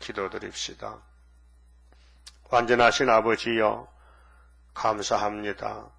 기도드립시다. 완전하신 아버지여, 감사합니다.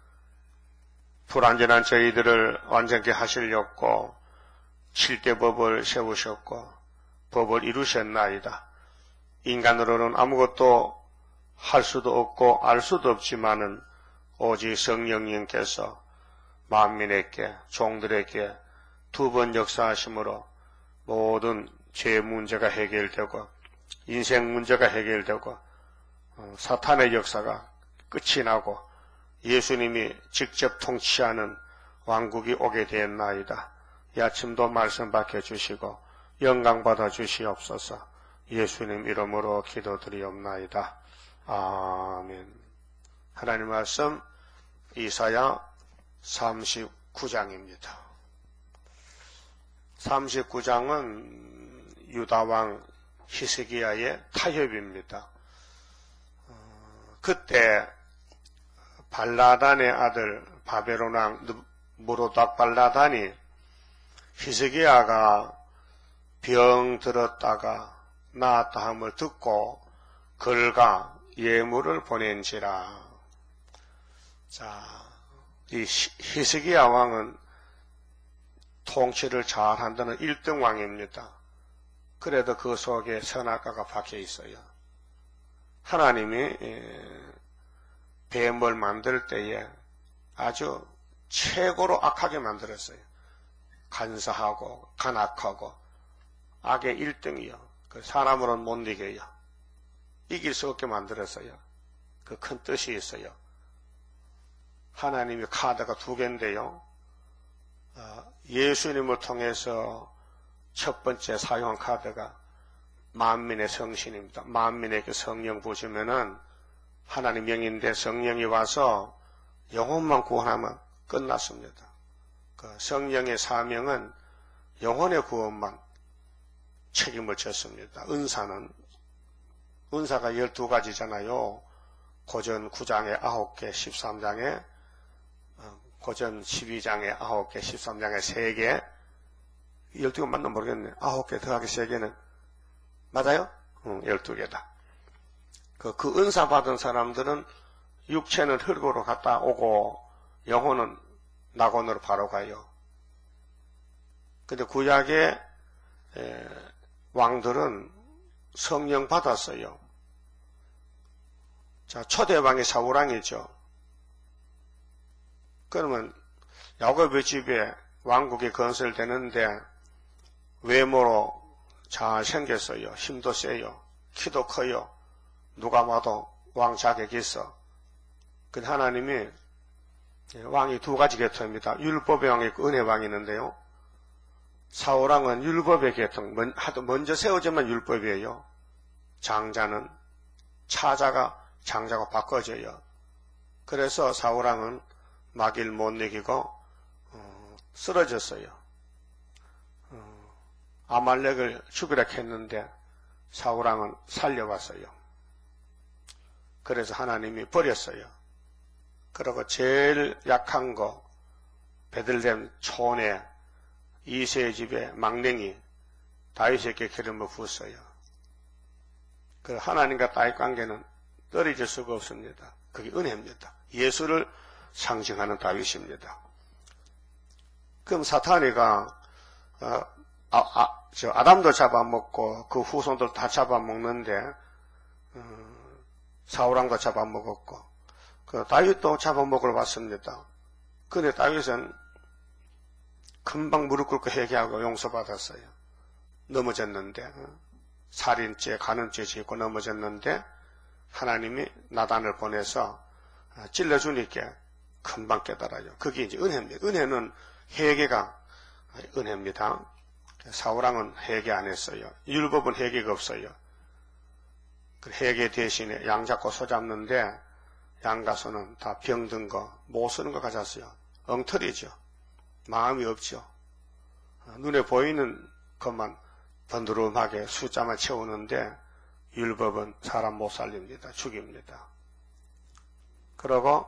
불완전한 저희들을 완전케 하시려고 7대 법을 세우셨고 법을 이루셨나이다. 인간으로는 아무것도 할 수도 없고 알 수도 없지만은 오직 성령님께서 만민에게, 종들에게 2번 역사하심으로 모든 죄 문제가 해결되고 인생 문제가 해결되고 사탄의 역사가 끝이 나고 예수님이 직접 통치하는 왕국이 오게 되었나이다. 이 아침도 말씀 박혀주시고 영광 받아주시옵소서. 예수님 이름으로 기도드리옵나이다. 아멘. 하나님 말씀 이사야 39장입니다. 39장은 유다왕 히스기야의 타협입니다. 그때 발라단의 아들 바벨론왕 무로닥 발라단이 히스기야가 병들었다가 나았다 함을 듣고 글과 예물을 보낸지라. 자, 이 히스기야 왕은 통치를 잘한다는 1등 왕입니다. 그래도 그 속에 선악과가 박혀 있어요. 하나님이 뱀을 만들 때에 아주 최고로 악하게 만들었어요. 간사하고 간악하고 악의 1등이요. 그 사람으로는 못 이겨요. 이길 수 없게 만들었어요. 그 큰 뜻이 있어요. 하나님의 카드가 2개인데요. 예수님을 통해서 첫 번째 사용한 카드가 만민의 성신입니다. 만민에게 성령 부으시면은 하나님 영인데 성령이 와서 영혼만 구원하면 끝났습니다. 그 성령의 사명은 영혼의 구원만 책임을 졌습니다. 은사가 12가지잖아요. 고전 9장에 9개, 13장에 고전 12장에 9개, 13장에 3개, 12개 맞나 모르겠네. 9개 더하기 3개는 맞아요? 12개다. 그 은사 받은 사람들은 육체는 흙으로 갔다 오고 영혼은 낙원으로 바로 가요. 근데 구약의 왕들은 성령 받았어요. 자, 초대왕이 사울왕이죠. 그러면 야곱의 집에 왕국이 건설되는데 외모로 잘 생겼어요. 힘도 세요. 키도 커요. 누가 봐도 왕 자격이 있어. 근데 하나님이 왕이 2가지 계통입니다. 율법의 왕이 있고 은혜의 왕이 있는데요. 사울왕은 율법의 계통, 먼저 세워지면 율법이에요. 장자는 장자가 바꿔져요. 그래서 사울왕은 마귀를 못 이기고 쓰러졌어요. 아말렉을 죽이라 했는데 사울왕은 살려왔어요. 그래서 하나님이 버렸어요. 그리고 제일 약한 거 베들레헴 촌에 이새의 집에 망령이 다윗에게 기름을 부었어요. 그 하나님과 다윗 관계는 떨어질 수가 없습니다. 그게 은혜입니다. 예수를 상징하는 다윗입니다. 그럼 사탄이가 아담도 잡아먹고 그 후손들 다 잡아먹는데 사울왕도 잡아먹었고 그 다윗도 잡아먹으러 왔습니다. 그런데 다윗은 금방 무릎 꿇고 회개하고 용서받았어요. 넘어졌는데 살인죄, 간음죄 짓고 넘어졌는데 하나님이 나단을 보내서 찔러주니까 금방 깨달아요. 그게 이제 은혜입니다. 은혜는 회개가 은혜입니다. 사울왕은 회개 안 했어요. 율법은 회개가 없어요. 그 회개 대신에 양 잡고 소 잡는데 양과 소는 다 병든 거, 못 쓰는 거 가졌어요. 엉터리죠. 마음이 없죠. 눈에 보이는 것만 번드름하게 숫자만 채우는데 율법은 사람 못 살립니다. 죽입니다. 그리고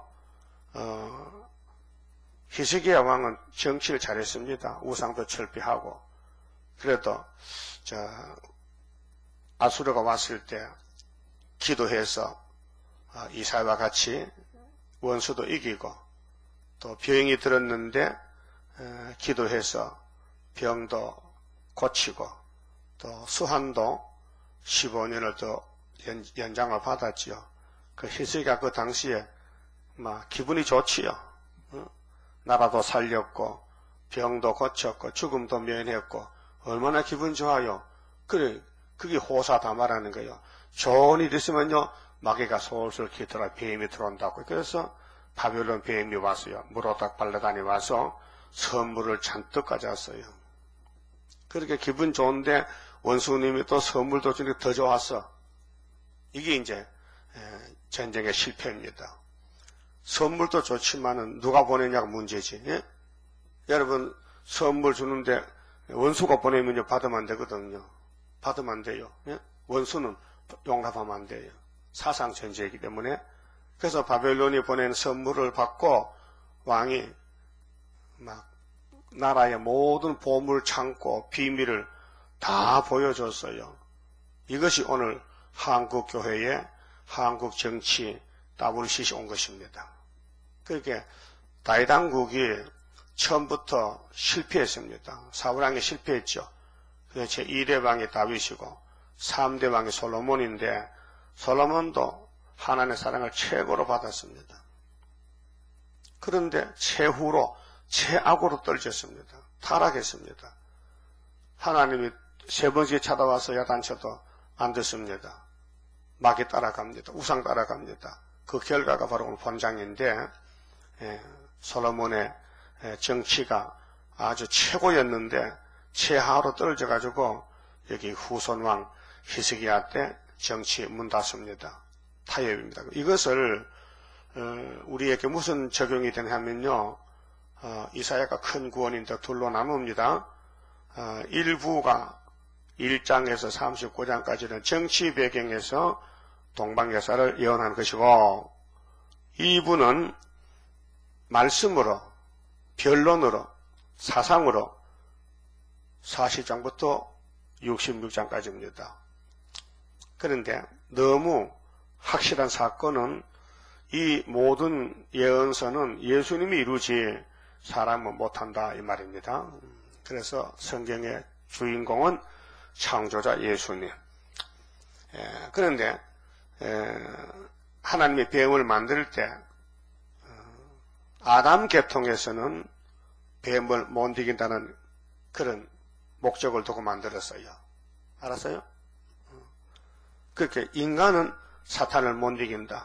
히스기야 왕은 정치를 잘했습니다. 우상도 철폐하고 그래도 아수르가 왔을 때 기도해서 이사야와 같이 원수도 이기고, 또 병이 들었는데 기도해서 병도 고치고, 또 수한도 15년을 더 연장을 받았지요. 그 히스기야 그 당시에 막 기분이 좋지요. 나라도 살렸고 병도 고쳤고 죽음도 면했고 얼마나 기분 좋아요. 그래, 그게 호사다마라는 거예요. 좋은 일 있으면요 마귀가 솔솔 기더라 뱀이 들어온다고. 그래서 바벨론 뱀이 왔어요. 무로닥 발레단이 와서 선물을 잔뜩 가져왔어요. 그렇게 기분 좋은데 원수님이 또 선물도 주니까 더 좋았어. 이게 이제 전쟁의 실패입니다. 선물도 좋지만은 누가 보내냐가 문제지. 예? 여러분 선물 주는데 원수가 보내면요 받으면 안 되거든요. 받으면 안 돼요. 예? 원수는 용납하면 안 돼요. 사상 전제이기 때문에. 그래서 바벨론이 보낸 선물을 받고 왕이 막 나라의 모든 보물 창고 비밀을 다 보여줬어요. 이것이 오늘 한국 교회에 한국 정치 WCC 온 것입니다. 그렇게 다윗왕국이 처음부터 실패했습니다. 사울왕이 실패했죠. 제 2대 왕이 다윗이고 3대 왕이 솔로몬인데 솔로몬도 하나님의 사랑을 최고로 받았습니다. 그런데 최후로 최악으로 떨어졌습니다. 타락했습니다. 하나님이 세 번째 찾아와서 야단쳐도 안 듣습니다. 마귀 따라갑니다. 우상 따라갑니다. 그 결과가 바로 오늘 본장인데 솔로몬의 정치가 아주 최고였는데 최하로 떨어져가지고 여기 후손왕 히스기야 때 정치 문 닫습니다. 타협입니다. 이것을 우리에게 무슨 적용이 되냐면요. 이사야가 큰 구원인데 둘로 나눕니다. 일부가 1장에서 39장까지는 정치 배경에서 동방예사를 예언한 것이고 2부는 말씀으로 변론으로 사상으로 40장부터 66장까지입니다. 그런데 너무 확실한 사건은 이 모든 예언서는 예수님이 이루지 사람은 못한다 이 말입니다. 그래서 성경의 주인공은 창조자 예수님. 그런데 하나님이 뱀을 만들 때 아담 계통에서는 뱀을 못 이긴다는 그런 목적을 두고 만들었어요. 알았어요? 그렇게 인간은 사탄을 못 이긴다.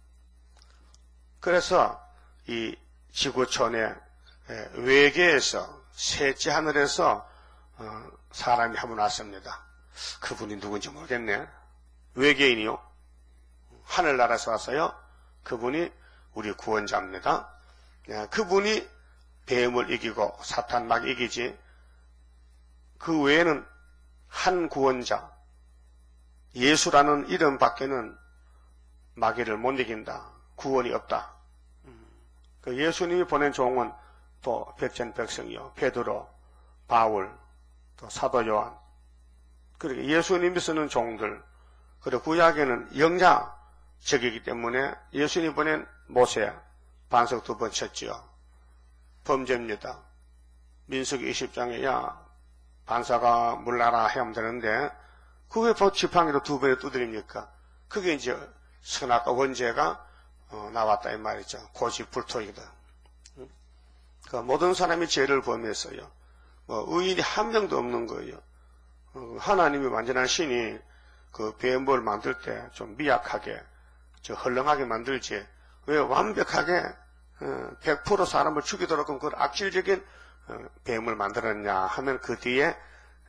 그래서 이 지구촌의 외계에서 셋째 하늘에서 사람이 한 분 왔습니다. 그분이 누군지 모르겠네. 외계인이요. 하늘나라에서 왔어요. 그분이 우리 구원자입니다. 그분이 뱀을 이기고 사탄 막 이기지. 그 외에는 한 구원자 예수라는 이름 밖에는 마귀를 못 이긴다. 구원이 없다. 그 예수님이 보낸 종은 또 백전백성이요. 베드로, 바울, 또 사도 요한. 그렇게 예수님이 쓰는 종들. 그리고 구약에는 영자적이기 때문에 예수님이 보낸 모세 반석 2번 쳤지요. 범죄입니다. 민수기 20장에 야 반사가 물나라 하면 되는데 그게 지팡이로 2번에 두드립니까? 그게 이제 선악과 원죄가 나왔다 이 말이죠. 고집불통이다. 그 모든 사람이 죄를 범했어요. 의인이 한 명도 없는 거예요. 하나님이 완전한 신이 그 뱀을 만들 때 좀 미약하게, 헐렁하게 만들지. 왜 완벽하게 100% 사람을 죽이도록 그걸 악질적인 뱀을 만들었냐 하면 그 뒤에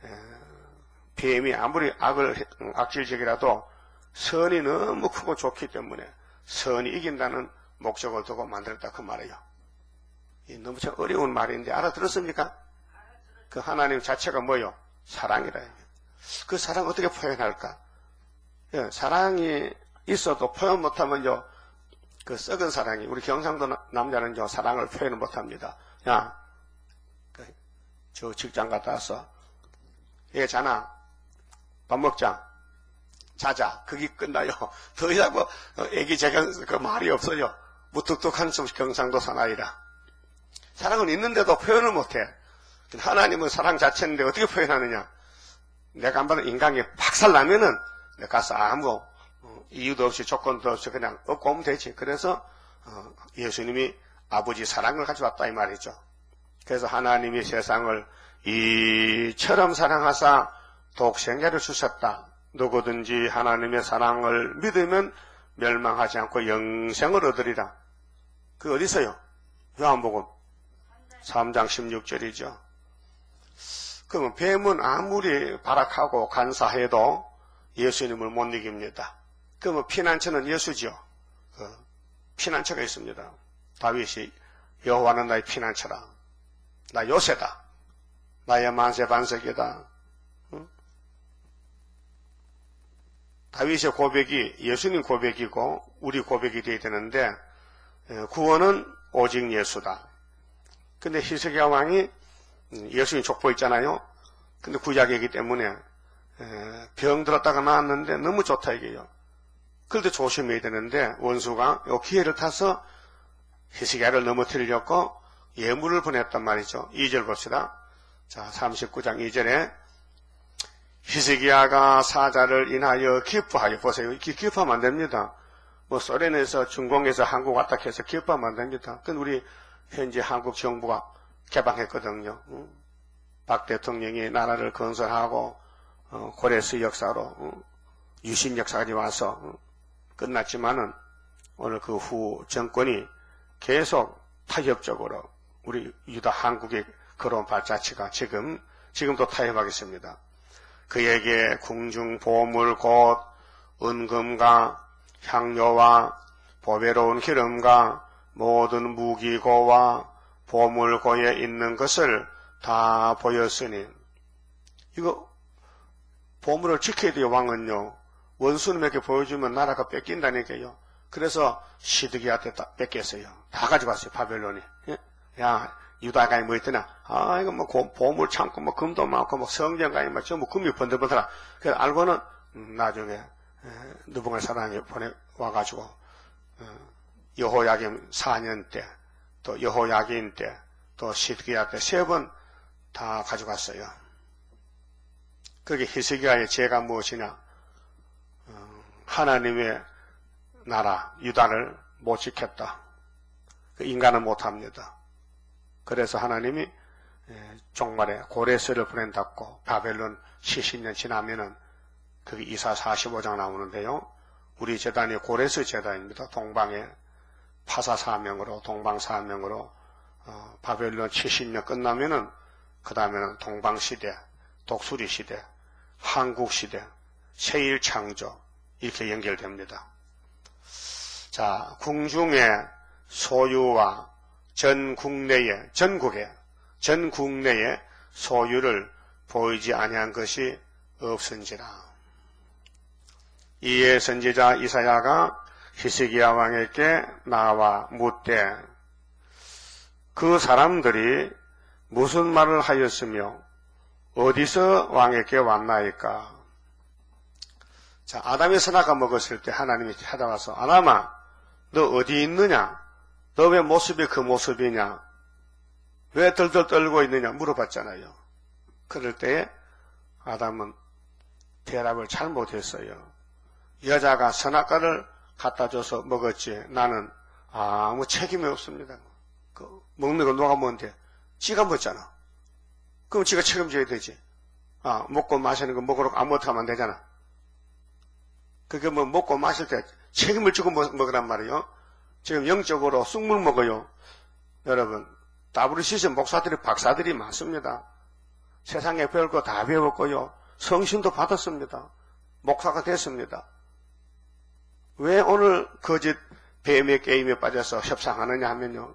뱀이 아무리 악질적이라도 선이 너무 크고 좋기 때문에 선이 이긴다는 목적을 두고 만들었다 그 말이에요. 너무 참 어려운 말인데 알아들었습니까? 그 하나님 자체가 뭐요? 사랑이라. 그 사랑 어떻게 표현할까? 사랑이 있어도 표현 못하면요, 그 썩은 사랑이, 우리 경상도 남자는요, 사랑을 표현을 못합니다. 야, 저 직장 갔다 왔어. 얘 자나? 밥 먹자. 자자. 그게 끝나요. 더 이상 뭐, 애기 재경, 그 말이 없어요. 무뚝뚝한 경상도 사나이라. 사랑은 있는데도 표현을 못해. 하나님은 사랑 자체인데 어떻게 표현하느냐. 내가 한번 인간이 박살나면은 내가 가서 아무 이유도 없이 조건도 없이 그냥 얻고 오면 되지. 그래서 예수님이 아버지 사랑을 가져왔다 이 말이죠. 그래서 하나님이 세상을 이처럼 사랑하사 독생자를 주셨다. 누구든지 하나님의 사랑을 믿으면 멸망하지 않고 영생을 얻으리라. 그 어디 있어요? 요한복음 3장 16절이죠. 그러면 뱀은 아무리 발악하고 간사해도 예수님을 못 이깁니다. 그러면 피난처는 예수죠. 피난처가 있습니다. 다윗이 여호와는 나의 피난처라. 나 요새다. 나의 만세 반석이다. 응? 다윗의 고백이 예수님 고백이고 우리 고백이 되어야 되는데 구원은 오직 예수다. 근데 히스기야 왕이 예수님 족보 있잖아요. 근데 구약이기 때문에 병 들었다가 나왔는데 너무 좋다 이게요. 그럴 때 조심해야 되는데 원수가 이 기회를 타서 히스기야를 넘어뜨리려고 예물을 보냈단 말이죠. 2절 봅시다. 자, 39장 2절에 히스기야가 사자를 인하여 기뻐하여 보세요. 기뻐하면 안 됩니다. 뭐 소련에서 중공에서 한국 왔다 해서 기뻐하면 안 됩니다. 근데 우리 현재 한국 정부가 개방했거든요. 박 대통령이 나라를 건설하고 고레스 역사로 유신 역사까지 와서 끝났지만은 오늘 그 후 정권이 계속 타협적으로 우리 유다 한국의 그런 발자취가 지금도 타협하겠습니다. 그에게 궁중 보물 곧 은금과 향료와 보배로운 기름과 모든 무기고와 보물고에 있는 것을 다 보였으니 이거 보물을 지켜야 돼요. 왕은요. 원수님에게 보여주면 나라가 뺏긴다니까요. 그래서 시드기한테 뺏겼어요. 다 가져갔어요. 바벨론이. 야 유다가 뭐 있더나. 이거 뭐 보물 창고 뭐 금도 많고 뭐 성전가에 뭐 전부 금이 번들번들하. 그래서 알고는 나중에 느부갓네살이 와가지고 여호야김 4년 때 또 여호야긴 때 또 시드기야 때 3번 다 가져갔어요. 그게 히스기야의 죄가 무엇이냐? 하나님의 나라 유다를 못 지켰다. 인간은 못합니다. 그래서 하나님이 종말에 고레스를 보낸다고 바벨론 70년 지나면은 그게 이사 45장 나오는데요. 우리 제단이 고레스 제단입니다. 동방에 파사사명으로 동방사명으로 바벨론 70년 끝나면은 그 다음에는 동방시대, 독수리시대, 한국시대, 세일창조 이렇게 연결됩니다. 자, 궁중의 소유와 전 국내의 소유를 보이지 아니한 것이 없은지라. 이에 선지자 이사야가 히스기야 왕에게 나와 묻되 그 사람들이 무슨 말을 하였으며 어디서 왕에게 왔나이까? 자, 아담이 선악과 먹었을 때 하나님이 찾아와서 아담아 너 어디 있느냐? 너 왜 모습이 그 모습이냐? 왜 덜덜 떨고 있느냐? 물어봤잖아요. 그럴 때에 아담은 대답을 잘 못했어요. 여자가 선악과를 갖다 줘서 먹었지 나는 아무 책임이 없습니다. 먹는 거 누가 먹는데? 지가 먹잖아. 그럼 지가 책임져야 되지. 먹고 마시는 거 먹으러 아무것도 하면 안 되잖아. 그게 뭐 먹고 마실 때 책임을 지고 먹으란 말이에요. 지금 영적으로 쑥물 먹어요. 여러분, WCC 목사들이 박사들이 많습니다. 세상에 배울 거 다 배웠고요. 성신도 받았습니다. 목사가 됐습니다. 왜 오늘 거짓 뱀의 게임에 빠져서 협상하느냐 하면요.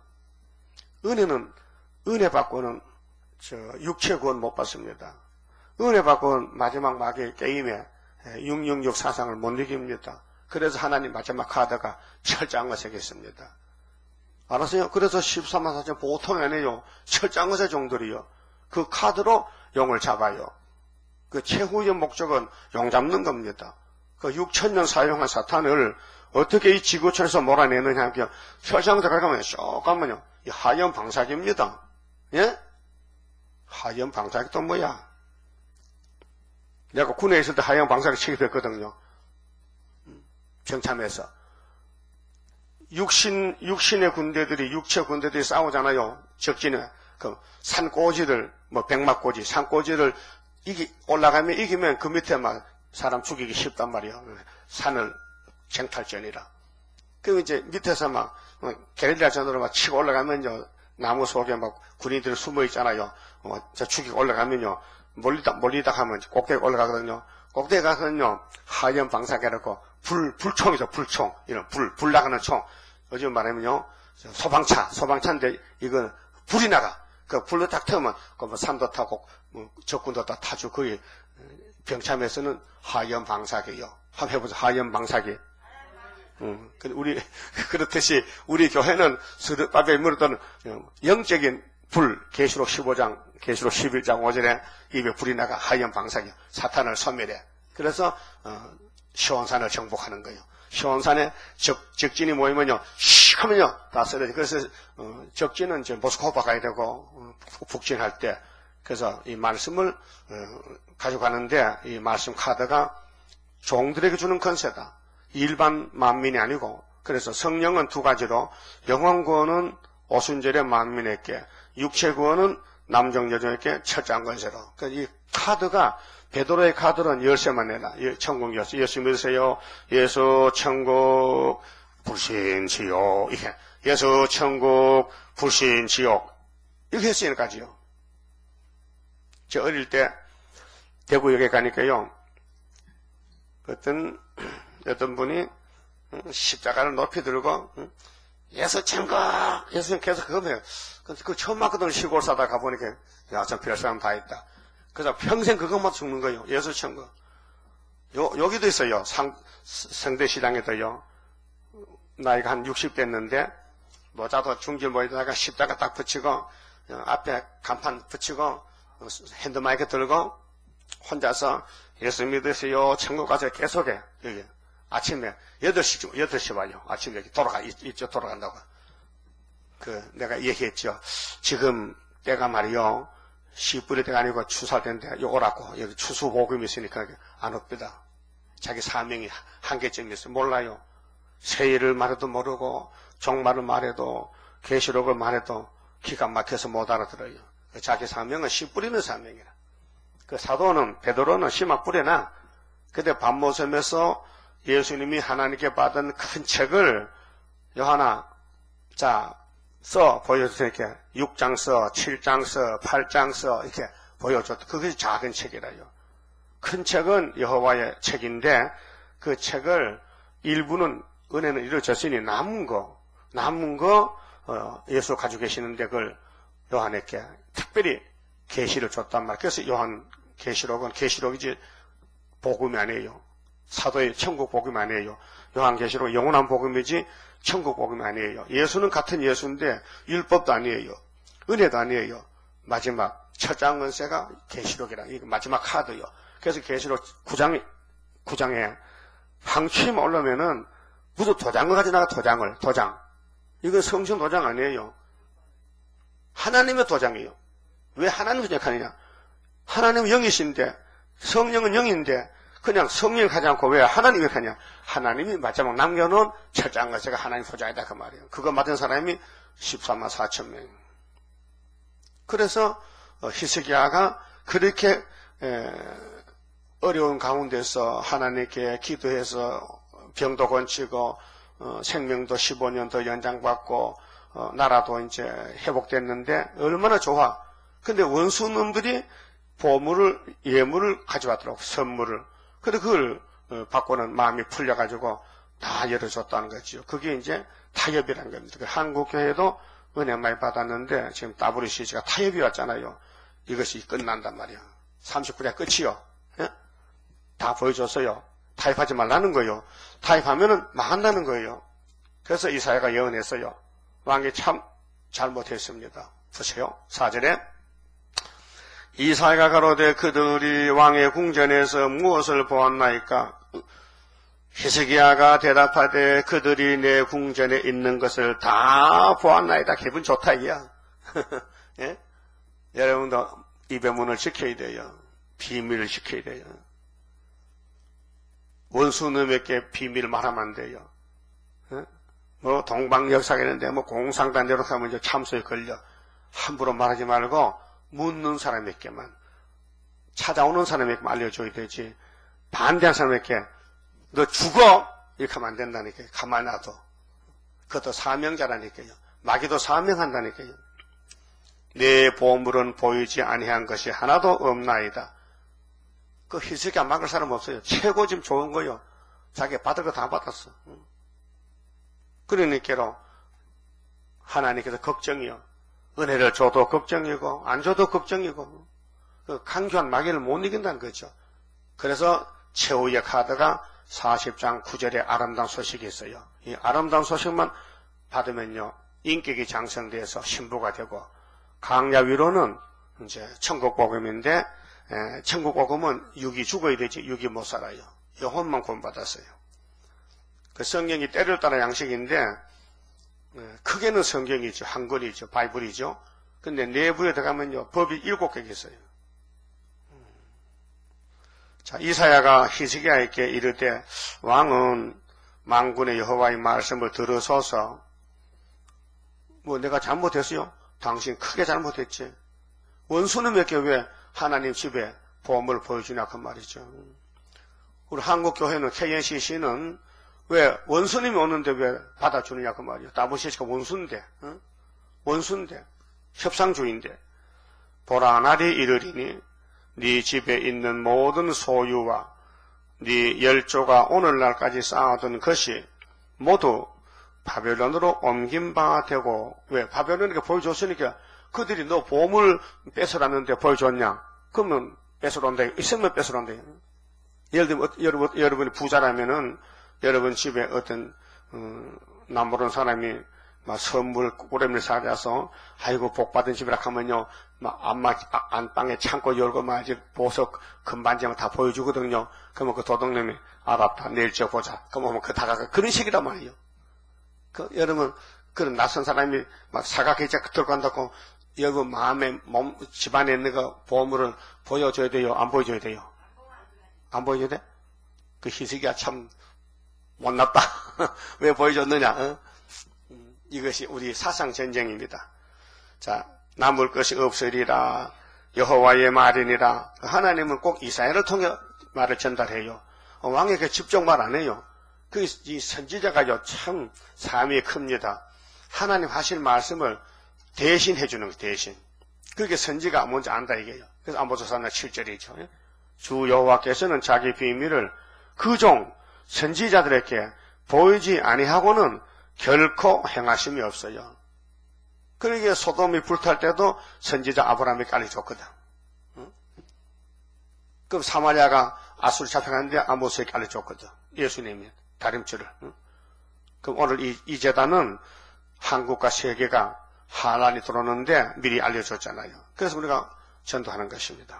은혜 받고는 육체 구원 못 받습니다. 은혜 받고는 마지막 마귀의 게임에 666 사상을 못 이깁니다. 그래서 하나님 마지막 카드가 철장을 새겼습니다. 알았어요? 그래서 14만 4천 보통 아니에요. 철장의사 정도로요. 그 카드로 용을 잡아요. 그 최후의 목적은 용 잡는 겁니다. 그 6,000년 사용한 사탄을 어떻게 이 지구촌에서 몰아내느냐 하면 혈장들 가면 쭉 가면요. 이 하염 방사기입니다. 예? 하염 방사기 또 뭐야? 내가 군에 있을 때 하염 방사기 취급했거든요. 병참에서. 육신의 군대들이, 육체 군대들이 싸우잖아요. 적진에. 그 산꼬지들, 뭐 백막꼬지, 산꼬지를 올라가면 이기면 그 밑에 막 사람 죽이기 쉽단 말이에요. 산을 쟁탈전이라. 그럼 이제 밑에서 막 게릴라전으로 막 치고 올라가면요. 나무 속에 막 군인들이 숨어 있잖아요. 저 죽이고 올라가면요. 몰리다 하면 꼭대기 올라가거든요. 꼭대기 가서는요. 하얀 방사기라고 불총이죠. 불총. 이런 불 나가는 총. 요즘 말하면요. 소방차인데 이건 불이 나가. 그 불로 딱 태우면 그 뭐 산도 타고 뭐 적군도 다 타죠. 거기 병참에서는 하얀 방사기요. 한번 해보자. 하얀 방사기. 그렇듯이 우리 교회는 스르바벨 물었던 영적인 불, 계시록 15장, 계시록 11장 5절에 입에 불이 나가 하얀 방사기, 사탄을 소멸해. 그래서, 시온산을 정복하는 거예요. 시온산에 적진이 모이면요, 씩 하면요, 다 쓰러져. 그래서, 적진은 이제 모스크바 가야 되고, 북진할 때, 그래서 이 말씀을, 가져가는데, 이 말씀 카드가 종들에게 주는 권세다. 일반 만민이 아니고, 그래서 성령은 두 가지로, 영원 구원은 오순절의 만민에게, 육체 구원은 남정 여정에게 철저한 권세로. 그러니까 이 카드가, 베드로의 카드는 열쇠만 내라. 천국 열쇠. 예수 믿으세요. 예수 천국 불신 지옥. 이렇게. 예수 천국 불신 지옥. 이렇게 했으니까지요. 저 어릴 때 대구역에 가니까요. 어떤 분이 십자가를 높이 들고 예수 천국 예수님 계속 그거 해요. 그 처음 맞거든. 시골 사다 가보니까 야, 저 별 사람 다 있다. 그래서 평생 그것만 죽는 거예요. 예수 천국. 여기도 있어요. 성대시장에도요. 나이가 한 60 됐는데 모자도 중질 모이다가 십자가 딱 붙이고 앞에 간판 붙이고 핸드마이크 들고 혼자서 예수 믿으세요. 천국 가서 계속해. 여기 아침에 8시 와요. 아침에 여기 이쪽 돌아간다고. 내가 얘기했죠. 지금 때가 말이요. 씨 뿌릴 때가 아니고 추수할 때인데, 오라고. 여기 추수복음이 있으니까 안 옵니다. 자기 사명이 한계점이 있어요. 몰라요. 세일을 말해도 모르고, 종말을 말해도, 계시록을 말해도 기가 막혀서 못 알아들어요. 자기 사명은 씨 뿌리는 사명이라. 그 사도는, 베드로는 씨 막 뿌려놔. 근데 밤모섬에서 예수님이 하나님께 받은 큰 책을 요하나, 써 보여주세요. 이렇게 6장 써, 7장 써, 8장 써 이렇게 보여줬다. 그것이 작은 책이라요. 큰 책은 여호와의 책인데 그 책을 일부는 은혜는 이루어졌으니 남은 거 예수 가지고 계시는데 그걸 요한에게 특별히 계시를 줬단 말이에요. 그래서 요한 계시록은 계시록이지 복음이 아니에요. 사도의 천국 복음이 아니에요. 요한 계시록 영원한 복음이지 천국 복음이 아니에요. 예수는 같은 예수인데 율법도 아니에요. 은혜도 아니에요. 마지막 첫 장은세가 계시록이라. 이거 마지막 카드요. 그래서 계시록 9장에 방침이 올라오면은 무슨 도장을 가져나가 도장. 이건 성경 도장 아니에요. 하나님의 도장이에요. 왜 하나님을 생각하느냐? 하나님은 영이신데 성령은 영인데 그냥 성령 하지 않고 왜 하나님이 하냐? 하나님이 마지막 남겨놓은 철저한 것이 하나님 소장이다 그 말이에요. 그거 맡은 사람이 14만 4천 명. 그래서 히스기야가 그렇게 어려운 가운데서 하나님께 기도해서 병도 건치고 생명도 15년 더 연장받고 나라도 이제 회복됐는데 얼마나 좋아. 근데 원수놈들이 예물을 가져왔더라고. 선물을. 근데 그걸 받고는 마음이 풀려가지고 다 열어줬다는 거죠. 그게 이제 타협이라는 겁니다. 한국교회도 은혜 많이 받았는데 지금 WCC가 타협이 왔잖아요. 이것이 끝난단 말이야. 39대 끝이요. 예? 다 보여줬어요. 타협하지 말라는 거예요. 타협하면은 망한다는 거예요. 그래서 이사야가 예언했어요. 왕이 참 잘못했습니다. 보세요. 4절에 이사야가 가로되 그들이 왕의 궁전에서 무엇을 보았나이까? 히스기야가 대답하되 그들이 내 궁전에 있는 것을 다 보았나이다. 기분 좋다 이야. 예? 여러분도 입의 문을 지켜야 돼요. 비밀을 지켜야 돼요. 원수놈에게 비밀 말하면 안 돼요. 예? 뭐 동방역사겠는데 뭐 공상단대로 하면 이제 참소에 걸려. 함부로 말하지 말고 묻는 사람에게만, 찾아오는 사람에게만 알려줘야 되지, 반대한 사람에게 너 죽어! 이렇게 하면 안 된다니까요. 가만히 놔둬. 그것도 사명자라니까요. 마귀도 사명한다니까요. 내 보물은 보이지 아니한 것이 하나도 없나이다. 그 히스기야 막을 사람 없어요. 최고 지금 좋은 거요. 자기 받을 거 다 받았어. 그러니까로 하나님께서 걱정이요. 은혜를 줘도 걱정이고 안 줘도 걱정이고, 그 강교한 마귀를 못 이긴다는 거죠. 그래서 최후의 카드가 40장 9절에 아름다운 소식이 있어요. 이 아름다운 소식만 받으면요, 인격이 장성돼서 신부가 되고, 강야 위로는 이제 천국 복음인데, 천국 복음은 육이 죽어야 되지 육이 못 살아요. 영혼만 구원받았어요. 그 성경이 때를 따라 양식인데, 크게는 성경이죠. 한글이죠. 바이블이죠. 근데 내부에 들어가면요, 법이 7개가 있어요. 자, 이사야가 히스기야에게 이르되 왕은 만군의 여호와의 말씀을 들으소서. 뭐 내가 잘못했어요? 당신 크게 잘못했지. 원수놈에게 왜 하나님 집에 보험을 보여주냐 그 말이죠. 우리 한국교회는 KNCC는 왜 원수님이 오는데 왜 받아주느냐 그 말이에요. WCC가 원수인데, 원수인데, 협상주의인데. 보라 날이 이르리니 네 집에 있는 모든 소유와 네 열조가 오늘날까지 쌓아둔 것이 모두 바벨론으로 옮긴 바가 되고, 왜 바벨론에게 보여줬으니까 그들이 너 보물 뺏어놨는데 보여줬냐? 그러면 뺏어온다. 있으면 뺏어온다. 예를 들면 여러분이 부자라면은 여러분 집에 어떤 남모르는 사람이 막 선물 꼬레미를 사가서 아이고 복 받은 집이라 하면요, 막 안방에 창고 열고 막 이제 보석 금반지만 다 보여주거든요. 그러면 그 도둑놈이 알았다 내일 저 보자. 그러면 그 다가가 그런 식이란 말이에요. 그 여러분 그런 낯선 사람이 막 사각계좌 들어간다고 여러분 마음에 집안에 있는 거 보물을 보여줘야 돼요? 안 보여줘야 돼요? 안 보여줘야 돼? 그 히스기야 참 못났다. 왜 보여줬느냐? 이것이 우리 사상전쟁입니다. 자, 남을 것이 없으리라. 여호와의 말이니라. 하나님은 꼭 이사야를 통해 말을 전달해요. 왕에게 직접 말 안 해요. 이 선지자가요, 참 삶이 큽니다. 하나님 하실 말씀을 대신 해주는 거, 대신. 그게 선지가 뭔지 안다 이게요. 그래서 아모스 3장 7절이죠. 주 여호와께서는 자기 비밀을 그종 선지자들에게 보이지 아니하고는 결코 행하심이 없어요. 그러기에 소돔이 불탈 때도 선지자 아브라함에게 알려줬거든. 그럼 사마리아가 아수르 잡혀갔는데 아모스에게 알려줬거든. 예수님이 다림줄을. 그럼 오늘 이 제단은 한국과 세계가 환란이 들어오는데 미리 알려줬잖아요. 그래서 우리가 전도하는 것입니다.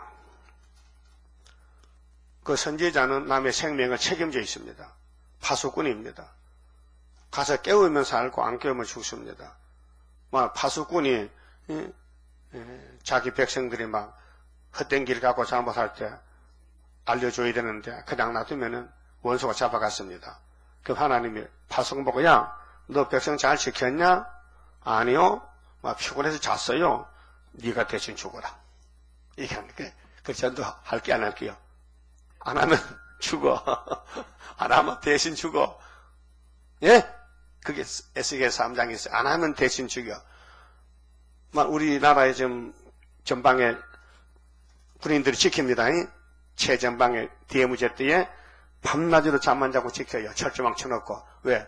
그 선지자는 남의 생명을 책임져 있습니다. 파수꾼입니다. 가서 깨우면 살고 안 깨우면 죽습니다. 막 파수꾼이 자기 백성들이 막 헛된 길 가고 잘못할 때 알려줘야 되는데 그냥 놔두면은 원수가 잡아갔습니다. 그 하나님이 파수꾼 보고 야, 너 백성 잘 지켰냐? 아니요. 막 피곤해서 잤어요. 네가 대신 죽어라. 이게 하니까 그 전도 할게 안 할게요? 안 하면 죽어. 안 하면 대신 죽어. 예? 그게 에스겔 3장에 있어요. 안 하면 대신 죽여. 우리나라에 지금 전방에 군인들이 지킵니다. 최전방에 DMZ 때에 밤낮으로 잠 안 자고 지켜요. 철조망 쳐놓고. 왜?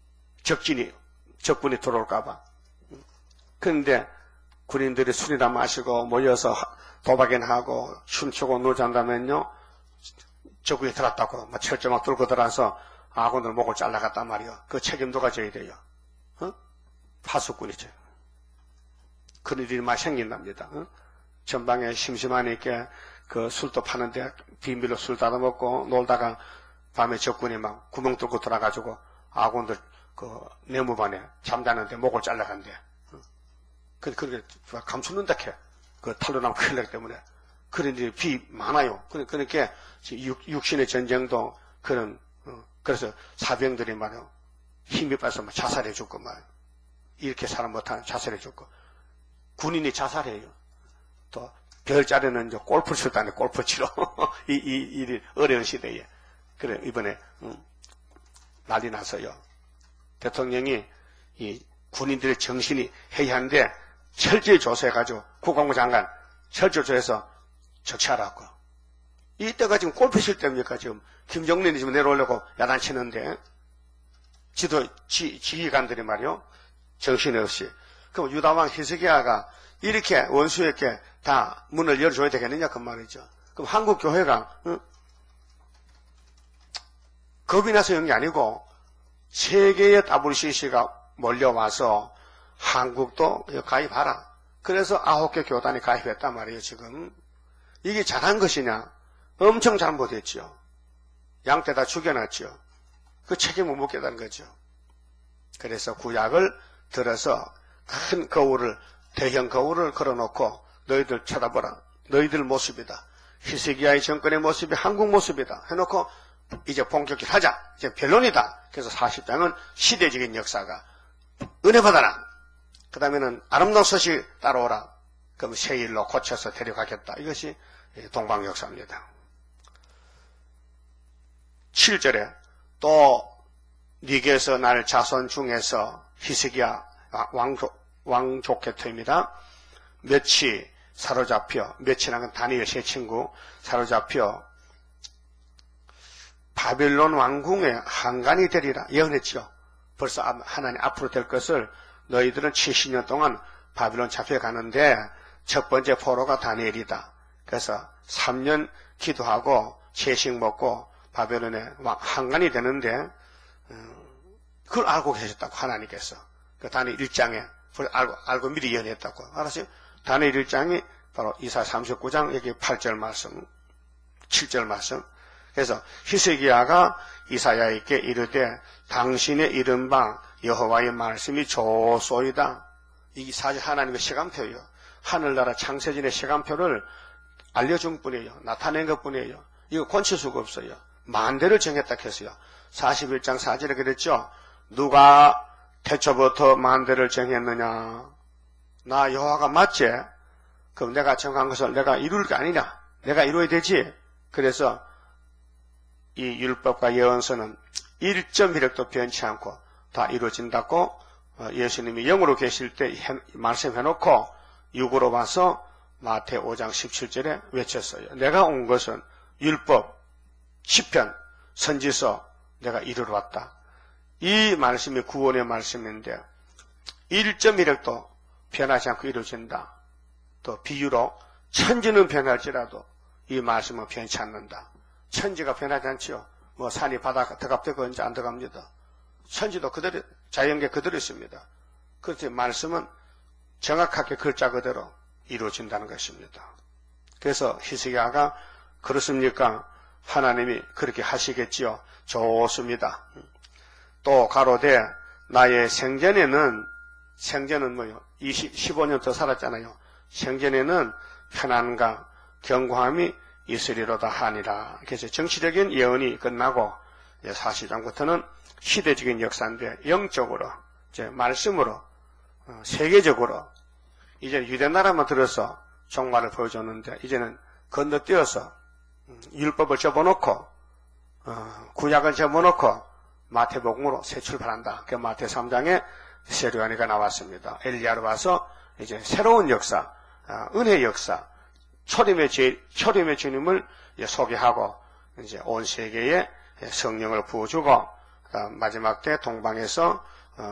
적군이 들어올까봐. 그런데 군인들이 술이나 마시고 모여서 도박이나 하고 춤추고 노잔다면요, 적군이 들어왔다고 막 철조망 뚫고 들어와서 아군들 목을 잘라갔단 말이요. 그 책임 누가 져야 돼요? 파수꾼이죠. 그런 일이 많이 생긴답니다. 전방에 심심하니까 그 술도 파는데 비밀로 술 따라먹고 놀다가 밤에 적군이 막 구멍 뚫고 들어가지고 아군들 그 내무반에 잠자는데 목을 잘라간대. 그렇게 감추는다 캐. 그 탈로나무 클렉 때문에. 그런데 비 많아요. 그러니까 육신의 전쟁도 그런 그래서 사병들이 말이요 힘이 빠져서 자살해 죽고 말 이렇게 사람 못하는 자살해 죽고 군인이 자살해요. 또 별자리는 이제 골프 칠 때 안에 골프 치러 이 어려운 시대에 그래 이번에 난리 나서요. 대통령이 이 군인들의 정신이 해이한데 철저히 조사해가지고 국방부 장관 철저히 조사해서 적시하라고. 이때가 지금 골프 칠 때입니까? 지금 김정민이 지금 내려오려고 야단치는데 지휘관들이 말이요 정신이 없이. 그럼 유다왕 히스기야가 이렇게 원수에게 다 문을 열어줘야 되겠느냐 그 말이죠. 그럼 한국 교회가 겁이 나서 연 게 아니고 세계의 WCC가 몰려와서 한국도 가입하라. 그래서 9개 교단이 가입했단 말이에요. 지금 이게 잘한 것이냐? 엄청 잘못했죠. 양떼 다 죽여놨죠. 그 책임을 못 깨달은 거죠. 그래서 구약을 들어서 큰 거울을 대형 거울을 걸어놓고 너희들 쳐다보라. 너희들 모습이다. 히스기야의 정권의 모습이 한국 모습이다. 해놓고 이제 본격적으로 하자. 이제 변론이다. 그래서 40장은 시대적인 역사가 은혜 받아라. 그 다음에는 아름다운 소식 따라오라. 그럼 새 일로 고쳐서 데려가겠다. 이것이 동방 역사입니다. 7절에 또 니게서 날 자손 중에서 히스기야 왕족 계통입니다. 몇이 사로잡혀 몇이라는 건 다니엘 세 친구 사로잡혀 바벨론 왕궁의 한간이 되리라 예언했죠. 벌써 하나님 앞으로 될 것을 너희들은 70년 동안 바벨론 잡혀가는데 첫 번째 포로가 다니엘이다. 그래서 3년 기도하고 채식 먹고 바벨론의 한간이 되는데 그걸 알고 계셨다고 하나님께서. 그 다니엘 1장에 알고 미리 예언했다고. 알았어요? 다니엘 1장이 바로 이사 39장 여기 8절 말씀 7절 말씀. 그래서 히스기야가 이사야에게 이르되 당신의 이른바 여호와의 말씀이 좋소이다. 이게 사실 하나님의 시간표예요. 하늘나라 창세전의 시간표를 알려준 뿐이에요. 나타낸 것 뿐이에요. 이거 고칠 수가 없어요. 만대를 정했다 했어요. 41장 4절에 그랬죠. 누가 태초부터 만대를 정했느냐. 나 여호와가 맞지? 그럼 내가 정한 것을 내가 이룰 게 아니냐. 내가 이루어야 되지. 그래서 이 율법과 예언서는 1.1획도 변치 않고 다 이루어진다고 예수님이 영으로 계실 때 말씀해놓고 육으로 와서 마태 5장 17절에 외쳤어요. 내가 온 것은 율법, 시편, 선지서 내가 이루러 왔다. 이 말씀이 구원의 말씀인데 1.1획도 변하지 않고 이루어진다. 또 비유로 천지는 변할지라도 이 말씀은 변치 않는다. 천지가 변하지 않지요. 뭐 산이 바다가 들어갑되고 이제 안 들어갑니다. 천지도 그대로 자연계 그대로 있습니다. 그렇지 말씀은 정확하게 글자 그대로 이루어진다는 것입니다. 그래서 히스기야가 그렇습니까? 하나님이 그렇게 하시겠지요. 좋습니다. 또 가로되 나의 생전에는 뭐요? 15년 더 살았잖아요. 생전에는 편안과 견고함이 있으리로다 하니라. 그래서 정치적인 예언이 끝나고 40장부터는 시대적인 역사인데 영적으로 이제 말씀으로 세계적으로 이제 유대나라만 들어서 종말을 보여줬는데 이제는 건너뛰어서 율법을 접어놓고 구약을 접어놓고 마태복음으로 새 출발한다. 그 마태 3장에 세례요한이가 나왔습니다. 엘리야로 와서 이제 새로운 역사, 은혜의 역사, 초림의 주님을 소개하고 이제 온 세계에 성령을 부어주고 마지막 때 동방에서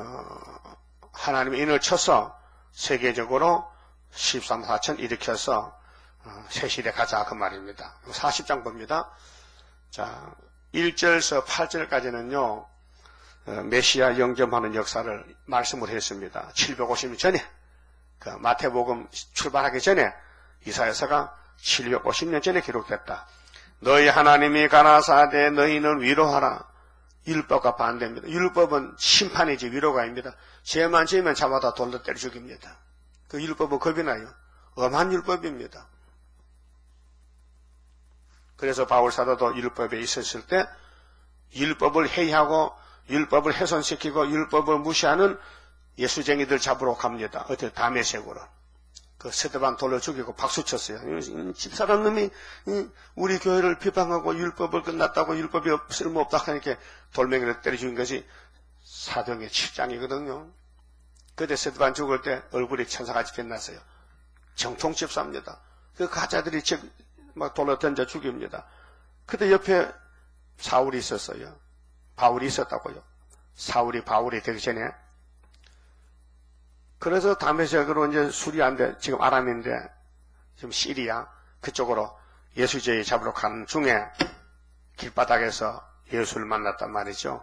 하나님의 인을 쳐서 세계적으로 13,4천 일으켜서 새 시대 가자 그 말입니다. 40장 봅니다. 자, 1절에서 8절까지는요. 메시아 영접하는 역사를 말씀을 했습니다. 750년 전에 그 마태복음 출발하기 전에 이사야서가 750년 전에 기록됐다. 너희 하나님이 가라사대 너희는 위로하라. 율법과 반대입니다. 율법은 심판이지 위로가 아닙니다. 죄만 지으면 잡아다 돌로 때려 죽입니다. 그 율법은 겁이 나요. 엄한 율법입니다. 그래서 바울 사도도 율법에 있었을 때 율법을 해이하고 율법을 훼손시키고 율법을 무시하는 예수쟁이들 잡으러 갑니다. 어떻게 다메섹으로. 그 스데반 돌로 죽이고 박수 쳤어요. 집사람 놈이 우리 교회를 비방하고 율법을 끝났다고 율법이 쓸모없다 하니까 돌멩이를 때려 죽인 것이 사도행전 7장이거든요. 그때 스데반 죽을 때 얼굴이 천사같이 빛났어요. 정통 집사입니다. 그 가짜들이 막 돌로 던져 죽입니다. 그때 옆에 사울이 있었어요. 바울이 있었다고요. 사울이 바울이 되기 전에. 그래서 다메섹으로 이제 수리한데 지금 아람인데 지금 시리아 그쪽으로 예수제의 잡으러 가는 중에 길바닥에서 예수를 만났단 말이죠.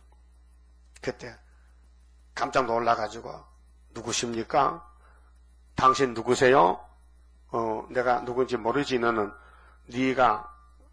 그때 깜짝 놀라가지고 누구십니까? 당신 누구세요? 내가 누군지 모르지. 너는 네가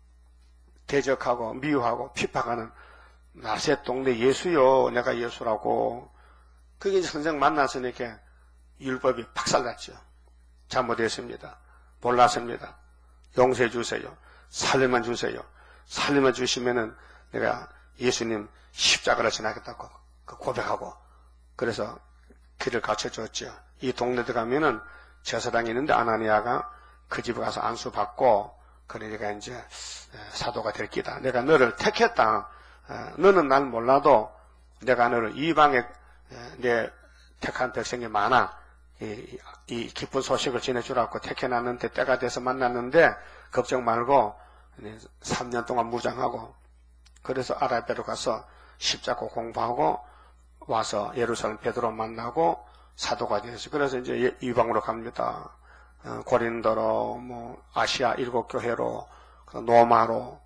대적하고 미워하고 핍박하는 나셋 동네 예수요. 내가 예수라고. 그게 이제 선생 만났으니까 율법이 박살났죠. 잘못했습니다. 몰랐습니다. 용서해 주세요. 살려만 주세요. 살려만 주시면은 내가 예수님 십자가를 지나겠다고 고백하고 그래서 길을 가르쳐줬죠. 이 동네 들어가면은 제사당이 있는데 아나니아가 그 집에 가서 안수받고 그러니까 이제 사도가 될 기다. 내가 너를 택했다. 너는 날 몰라도 내가 너를 이방에 내 택한 백성이 많아. 이 기쁜 소식을 전해주라고 택해놨는데 때가 돼서 만났는데 걱정 말고 3년 동안 무장하고 그래서 아라비아로 가서 십자가 공부하고 와서 예루살렘 베드로 만나고 사도가 되었어요. 그래서 이제 이방으로 갑니다. 고린도로 뭐 아시아 7교회로 노마로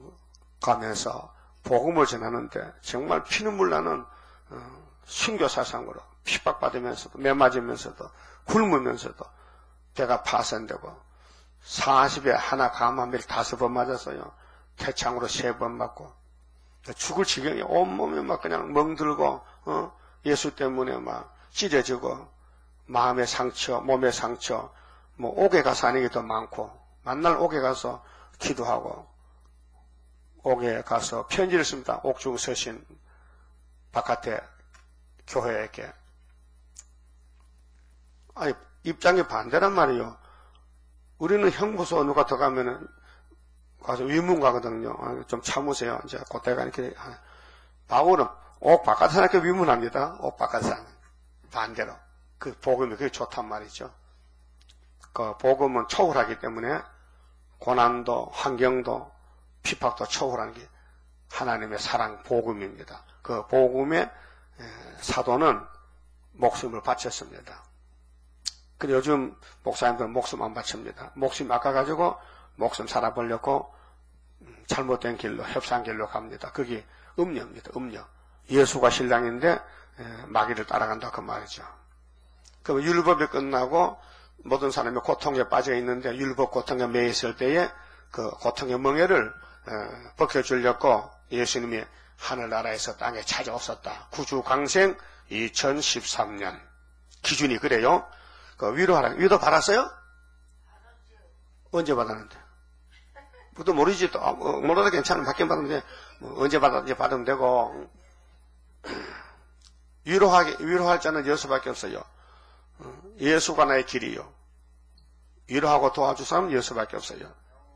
가면서 복음을 전하는데 정말 피눈물 나는 순교 사상으로 핍박받으면서도 매맞으면서도 굶으면서도 배가 파손되고 40에 하나 감함을 5번 맞았어요. 태창으로 3번 맞고 죽을 지경이 온몸이 막 그냥 멍들고 예수 때문에 막 찢어지고 마음의 상처, 몸의 상처, 뭐 옥에 가서 하는 게 더 많고 만날 옥에 가서 기도하고 옥에 가서 편지를 씁니다. 옥중 서신 바깥에 교회에게. 아니, 입장이 반대란 말이에요. 우리는 형부소 누가 더 가면은 가서 위문 가거든요. 좀 참으세요. 이제 그때가 이렇게. 바울은 옥 바깥에 이렇게 위문합니다. 옥 바깥에 반대로. 그 복음이 그게 좋단 말이죠. 그 복음은 초월하기 때문에 고난도, 환경도, 핍박도 초월하는 게 하나님의 사랑 복음입니다. 그 복음의 사도는 목숨을 바쳤습니다. 근데 요즘 목사님들은 목숨 안 바칩니다. 목숨 아까가지고 목숨 살아보려고 잘못된 길로, 협상길로 갑니다. 그게 음녀입니다. 음녀. 예수가 신랑인데 마귀를 따라간다 그 말이죠. 그럼 율법이 끝나고 모든 사람이 고통에 빠져 있는데 율법 고통에 매여 있을 때에 그 고통의 멍에를 벗겨주려고 예수님이 하늘나라에서 땅에 찾아오셨다. 구주강생 2013년. 기준이 그래요. 그 위로하라. 위로 받았어요? 언제 받았는데? 그것도 모르지. 또 몰라도 괜찮으면 받긴 받으면 돼. 언제 받았는지 받으면 되고. 위로할 자는 예수밖에 없어요. 예수가 나의 길이요. 위로하고 도와줄 사람은 예수밖에 없어요.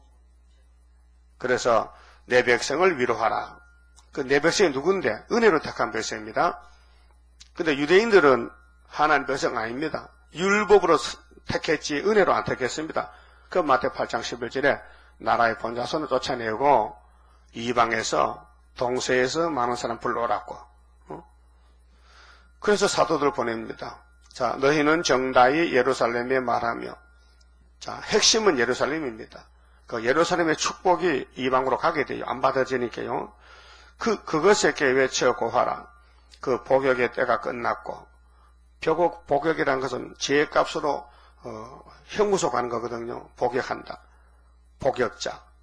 그래서 내 백성을 위로하라. 그 내 백성이 누군데? 은혜로 택한 백성입니다. 근데 유대인들은 하나님 백성 아닙니다. 율법으로 택했지 은혜로 안 택했습니다. 그 마태 8장 11절에 나라의 본자손을 쫓아내고 이방에서 동서에서 많은 사람 불러오라고. 그래서 사도들 보냅니다. 자, 너희는 정다이 예루살렘에 말하며. 자, 핵심은 예루살렘입니다. 그 예루살렘의 축복이 이방으로 가게 돼요. 안 받아지니까요. 그것에게 외쳐 고하라. 그 복역의 때가 끝났고, 복역이라는 것은 죄값으로 형무소 가는 거거든요. 복역한다. 복역자.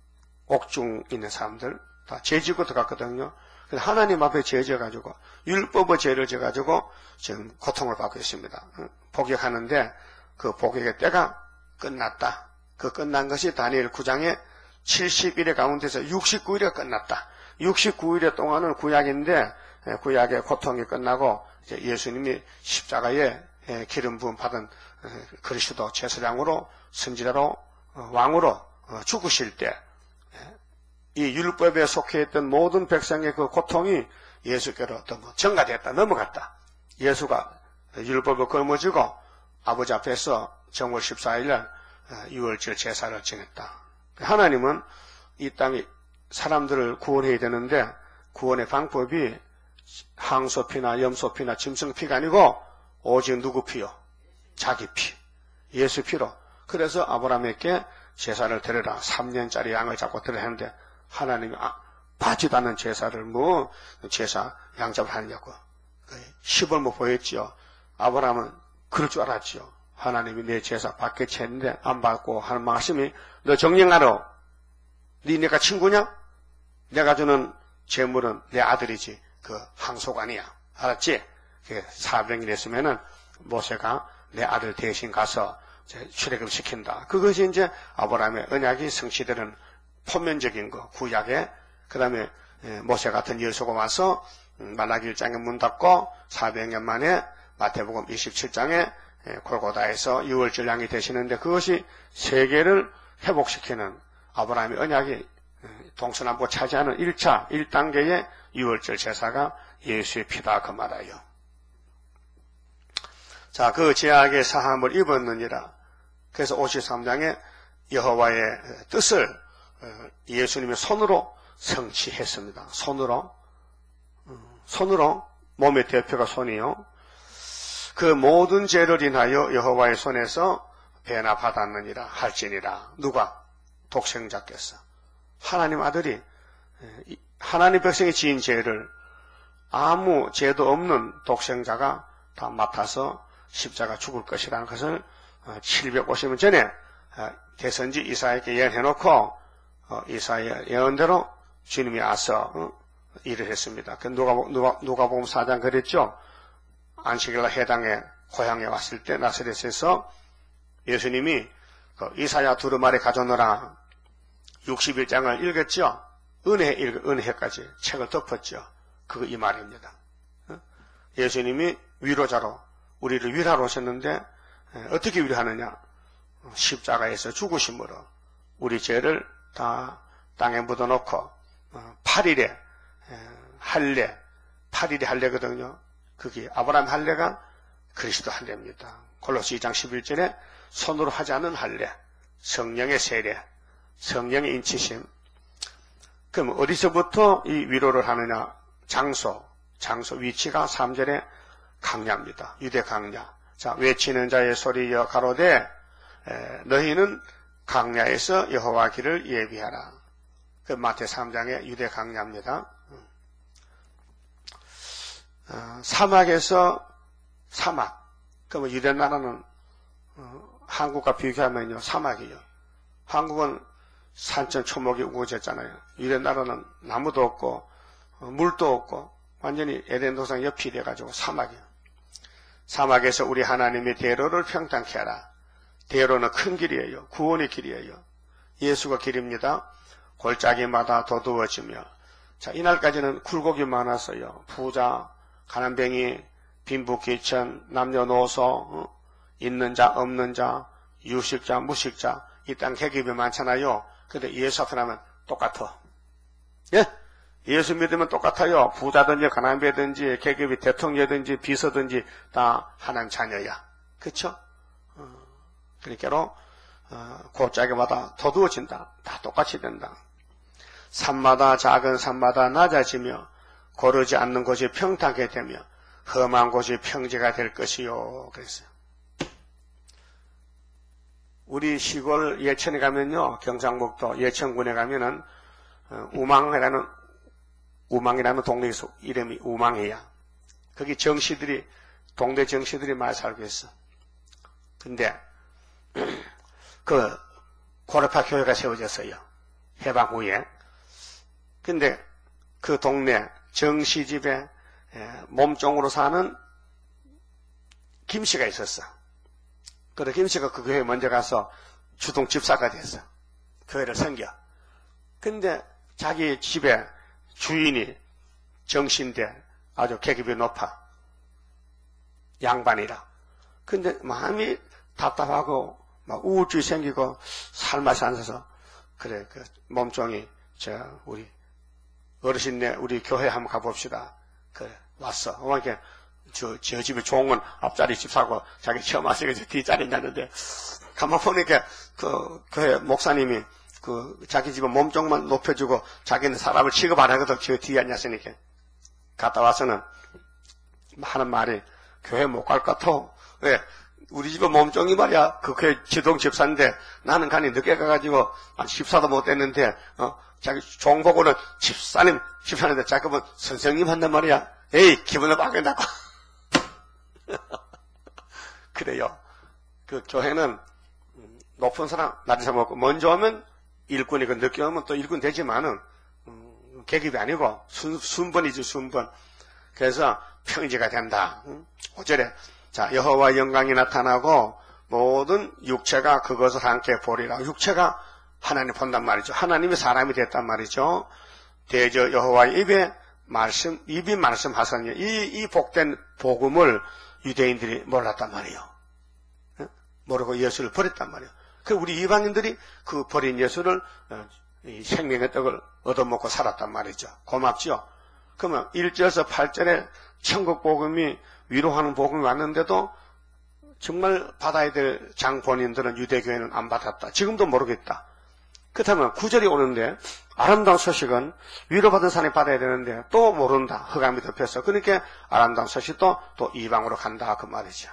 옥중 있는 사람들 다 죄지고 들어갔거든요. 하나님 앞에 죄져가지고 율법의 죄를 져가지고 지금 고통을 받고 있습니다. 복역하는데 그 복역의 때가 끝났다. 그 끝난 것이 다니엘 9장에 70일의 가운데서 69일에 끝났다. 69일 동안은 구약인데 구약의 고통이 끝나고 이제 예수님이 십자가에 기름 부음 받은 그리스도 제사장으로 선지자로 왕으로 죽으실 때 이 율법에 속해 있던 모든 백성의 그 고통이 예수께로 전가됐다. 넘어갔다. 예수가 율법을 거머쥐고 아버지 앞에서 정월 14일날 유월절 제사를 지냈다. 하나님은 이 땅에 사람들을 구원해야 되는데 구원의 방법이 항소피나 염소피나 짐승피가 아니고 오직 누구 피요? 자기 피. 예수 피로. 그래서 아브라함에게 제사를 드려라. 3년짜리 양을 잡고 드려야 하는데 하나님이 받지도 않는 제사를 뭐 제사 양잡을 하느냐고 시벌 보였지요. 아브라함은 그럴 줄 알았지요. 하나님이 내 제사 받겠지 했는데 안 받고 하는 말씀이 너 정령하러 니네가 친구냐? 내가 주는 재물은 내 아들이지 그 항소가 아니야. 알았지? 400일 했으면은 모세가 내 아들 대신 가서 출애굽 시킨다. 그것이 이제 아브라함의 언약이 성취되는 표면적인 거, 구약에, 그 다음에 모세 같은 예수가 와서 말라기 1장에 문 닫고 400년 만에 마태복음 27장에 골고다에서 유월절 양이 되시는데 그것이 세계를 회복시키는 아브라함의 언약이 동서남북 차지하는 1차, 1단계의 유월절 제사가 예수의 피다 그 말이에요. 자, 그 제약의 사함을 입었느니라. 그래서 53장에 여호와의 뜻을 예수님의 손으로 성취했습니다. 손으로 몸의 대표가 손이요. 그 모든 죄를 인하여 여호와의 손에서 배나 받았느니라 할지니라. 누가? 독생자께서. 하나님 아들이 하나님 백성이 지은 죄를 아무 죄도 없는 독생자가 다 맡아서 십자가 죽을 것이라는 것을 750년 전에 대선지 이사야에게 예언해놓고 이사야 예언대로 주님이 와서 일을 했습니다. 그 누가복음 4장 그랬죠. 안식일날 해당에 고향에 왔을 때 나사렛에서 예수님이 이사야 두루마리 가져오너라 61장을 읽었죠. 은혜까지 책을 덮었죠. 그거 이 말입니다. 예수님이 위로자로 우리를 위로하러 오셨는데 어떻게 위로하느냐? 십자가에서 죽으심으로 우리 죄를 다 땅에 묻어놓고 8일에 할례, 8일이 할례거든요. 그게 아브라함 할례가 그리스도 할례입니다. 골로새 2장 11절에 손으로 하지 않은 할례, 성령의 세례, 성령의 인치심. 그럼 어디서부터 이 위로를 하느냐? 장소 위치가 3절에 강야입니다. 유대 강야. 자, 외치는 자의 소리여 가로되 너희는 강야에서 여호와 길을 예비하라. 그 마태 3장의 유대 강야입니다. 사막에서 사막. 그러면 유대 나라는 한국과 비교하면요 사막이요. 한국은 산천 초목이 우거졌잖아요. 유대 나라는 나무도 없고 물도 없고 완전히 에덴 도상 옆이 돼가지고 사막이요. 사막에서 우리 하나님의 대로를 평탄케 하라. 대로는 큰 길이에요. 구원의 길이에요. 예수가 길입니다. 골짜기마다 도두어지며. 자, 이날까지는 굴곡이 많았어요. 부자, 가난뱅이, 빈부귀천, 남녀노소, 있는 자, 없는 자, 유식자, 무식자, 이 땅 계급이 많잖아요. 근데 예수 앞에 나면 똑같아. 예? 예수 믿으면 똑같아요. 부자든지 가난뱅이든지 계급이 대통령이든지 비서든지 다 하나님 자녀야. 그쵸? 그러니까로 골짜기마다 도두어진다. 다 똑같이 된다. 산마다 작은 산마다 낮아지며 고르지 않는 곳이 평탄하게 되며 험한 곳이 평지가 될 것이요. 그랬어요. 우리 시골 예천에 가면요, 경상북도 예천군에 가면은 우망이라는 동네 이름이 우망이야. 거기 정씨들이 동네 정씨들이 많이 살고 있어. 근데 그 고려파 교회가 세워졌어요. 해방 후에. 근데 그 동네 정시집에 몸종으로 사는 김씨가 있었어. 그래 김씨가 그 교회에 먼저 가서 주동 집사가 됐어. 교회를 섬겨. 근데 자기 집에 주인이 정신대 아주 계급이 높아. 양반이라. 근데 마음이 답답하고 막 우울증이 생기고 살맛이 안 서서 그래 그 몸종이 우리 어르신네 우리 교회 한번 가봅시다. 그래 왔어. 그러니까 저 집에 좋은 건 앞자리 집 사고 자기 처음 왔으니까 뒷자리 있는데 가만 보니까 그 교회 목사님이 그 자기 집에 몸종만 높여주고 자기는 사람을 취급 안 하거든. 저 뒤에 앉았으니까 갔다 와서는 하는 말이 교회 못 갈 것 같아. 왜? 우리 집에 몸종이 말이야. 그 교회 지동 집사인데 나는 간이 늦게 가가지고 집사도 못 됐는데 자기 종보고는 집사인데 자기 보면 선생님 한단 말이야. 에이 기분을 바꾼다고. 그래요. 그 교회는 높은 사람 낮은 사람 없고 먼저 오면 일꾼이고 늦게 오면 또 일꾼 되지만은 계급이 아니고 순번이지 순번. 그래서 평지가 된다. 5절에 자 여호와 영광이 나타나고 모든 육체가 그것을 함께 보리라. 육체가 하나님 본단 말이죠. 하나님이 사람이 됐단 말이죠. 대저 여호와의 입이 말씀하셨니. 이 복된 복음을 유대인들이 몰랐단 말이에요. 모르고 예수를 버렸단 말이에요. 그 우리 이방인들이 그 버린 예수를 생명의 떡을 얻어먹고 살았단 말이죠. 고맙죠. 그러면 1절에서 8절에 천국 복음이 위로하는 복음이 왔는데도 정말 받아야 될 장본인들은 유대교회는 안 받았다. 지금도 모르겠다. 그렇다면 9절이 오는데 아름다운 소식은 위로받은 사람이 받아야 되는데 또 모른다. 흑암이 덮여서. 그러니까 아름다운 소식도 또 이방으로 간다. 그 말이죠.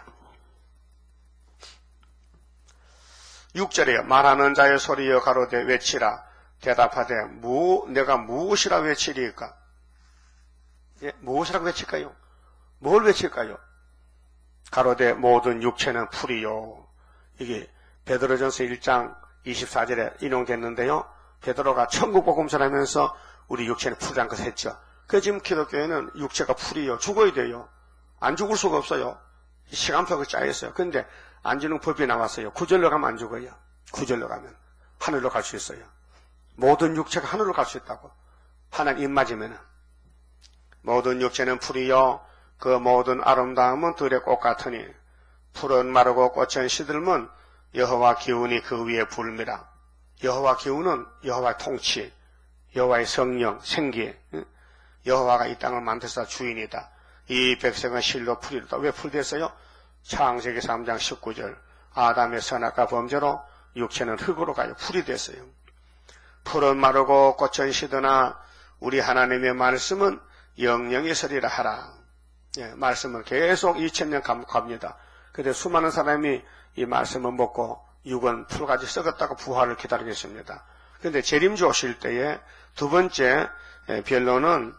6절이에요. 말하는 자의 소리여 가로되 외치라. 대답하되 내가 무엇이라 외치리까? 예, 무엇이라고 외칠까요? 뭘 외칠까요? 가로되 모든 육체는 풀이요. 이게 베드로전서 1장 24절에 인용됐는데요. 베드로가 천국복음 전하면서 우리 육체는 풀이란 것을 했죠. 그래서 지금 기독교회는 육체가 풀이요. 죽어야 돼요. 안 죽을 수가 없어요. 시간표가 짜여있어요. 근데 안 죽는 법이 나왔어요. 9절로 가면 안 죽어요. 9절로 가면 하늘로 갈 수 있어요. 모든 육체가 하늘로 갈 수 있다고. 하나님 입 맞으면은. 모든 육체는 풀이요. 그 모든 아름다움은 들의 꽃 같으니 풀은 마르고 꽃은 시들면 여호와 기운이 그 위에 불미라. 여호와 기운은 여호와의 통치, 여호와의 성령, 생기. 여호와가 이 땅을 만드사 주인이다. 이 백성은 실로 풀이다. 왜 풀됐어요? 창세기 3장 19절. 아담의 선악과 범죄로 육체는 흙으로 가요. 풀이 됐어요. 풀은 마르고 꽃은 시드나 우리 하나님의 말씀은 영영이 서리라 하라. 예, 말씀은 계속 2000년 갑니다. 근데 수많은 사람이 이 말씀을 먹고 육은 풀같이 썩었다고 부활을 기다리고 있습니다. 그런데 재림주 오실 때에 두 번째 변론은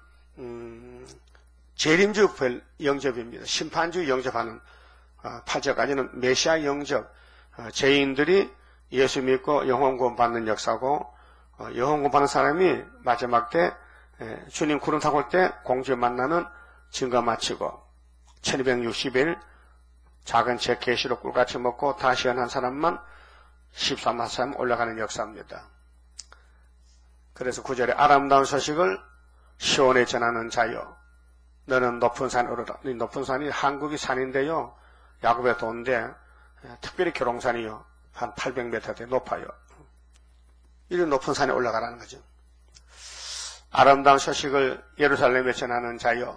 재림주 영접입니다. 심판주 영접하는 8절까지는 메시아 영접, 죄인들이 예수 믿고 영혼구원 받는 역사고 영혼구원 받는 사람이 마지막 때 주님 구름 타고 올 때 공주에 만나는 증거 마치고 1260일 작은 책 계시록 꿀같이 먹고 다시 한 사람만 13만 사람 올라가는 역사입니다. 그래서 9절에 아름다운 소식을 시온에 전하는 자여 너는 높은 산에 오르라. 이 높은 산이 한국이 산인데요. 야곱의 도인데 특별히 교롱산이요. 한 800m 대 높아요. 이런 높은 산에 올라가라는 거죠. 아름다운 소식을 예루살렘에 전하는 자여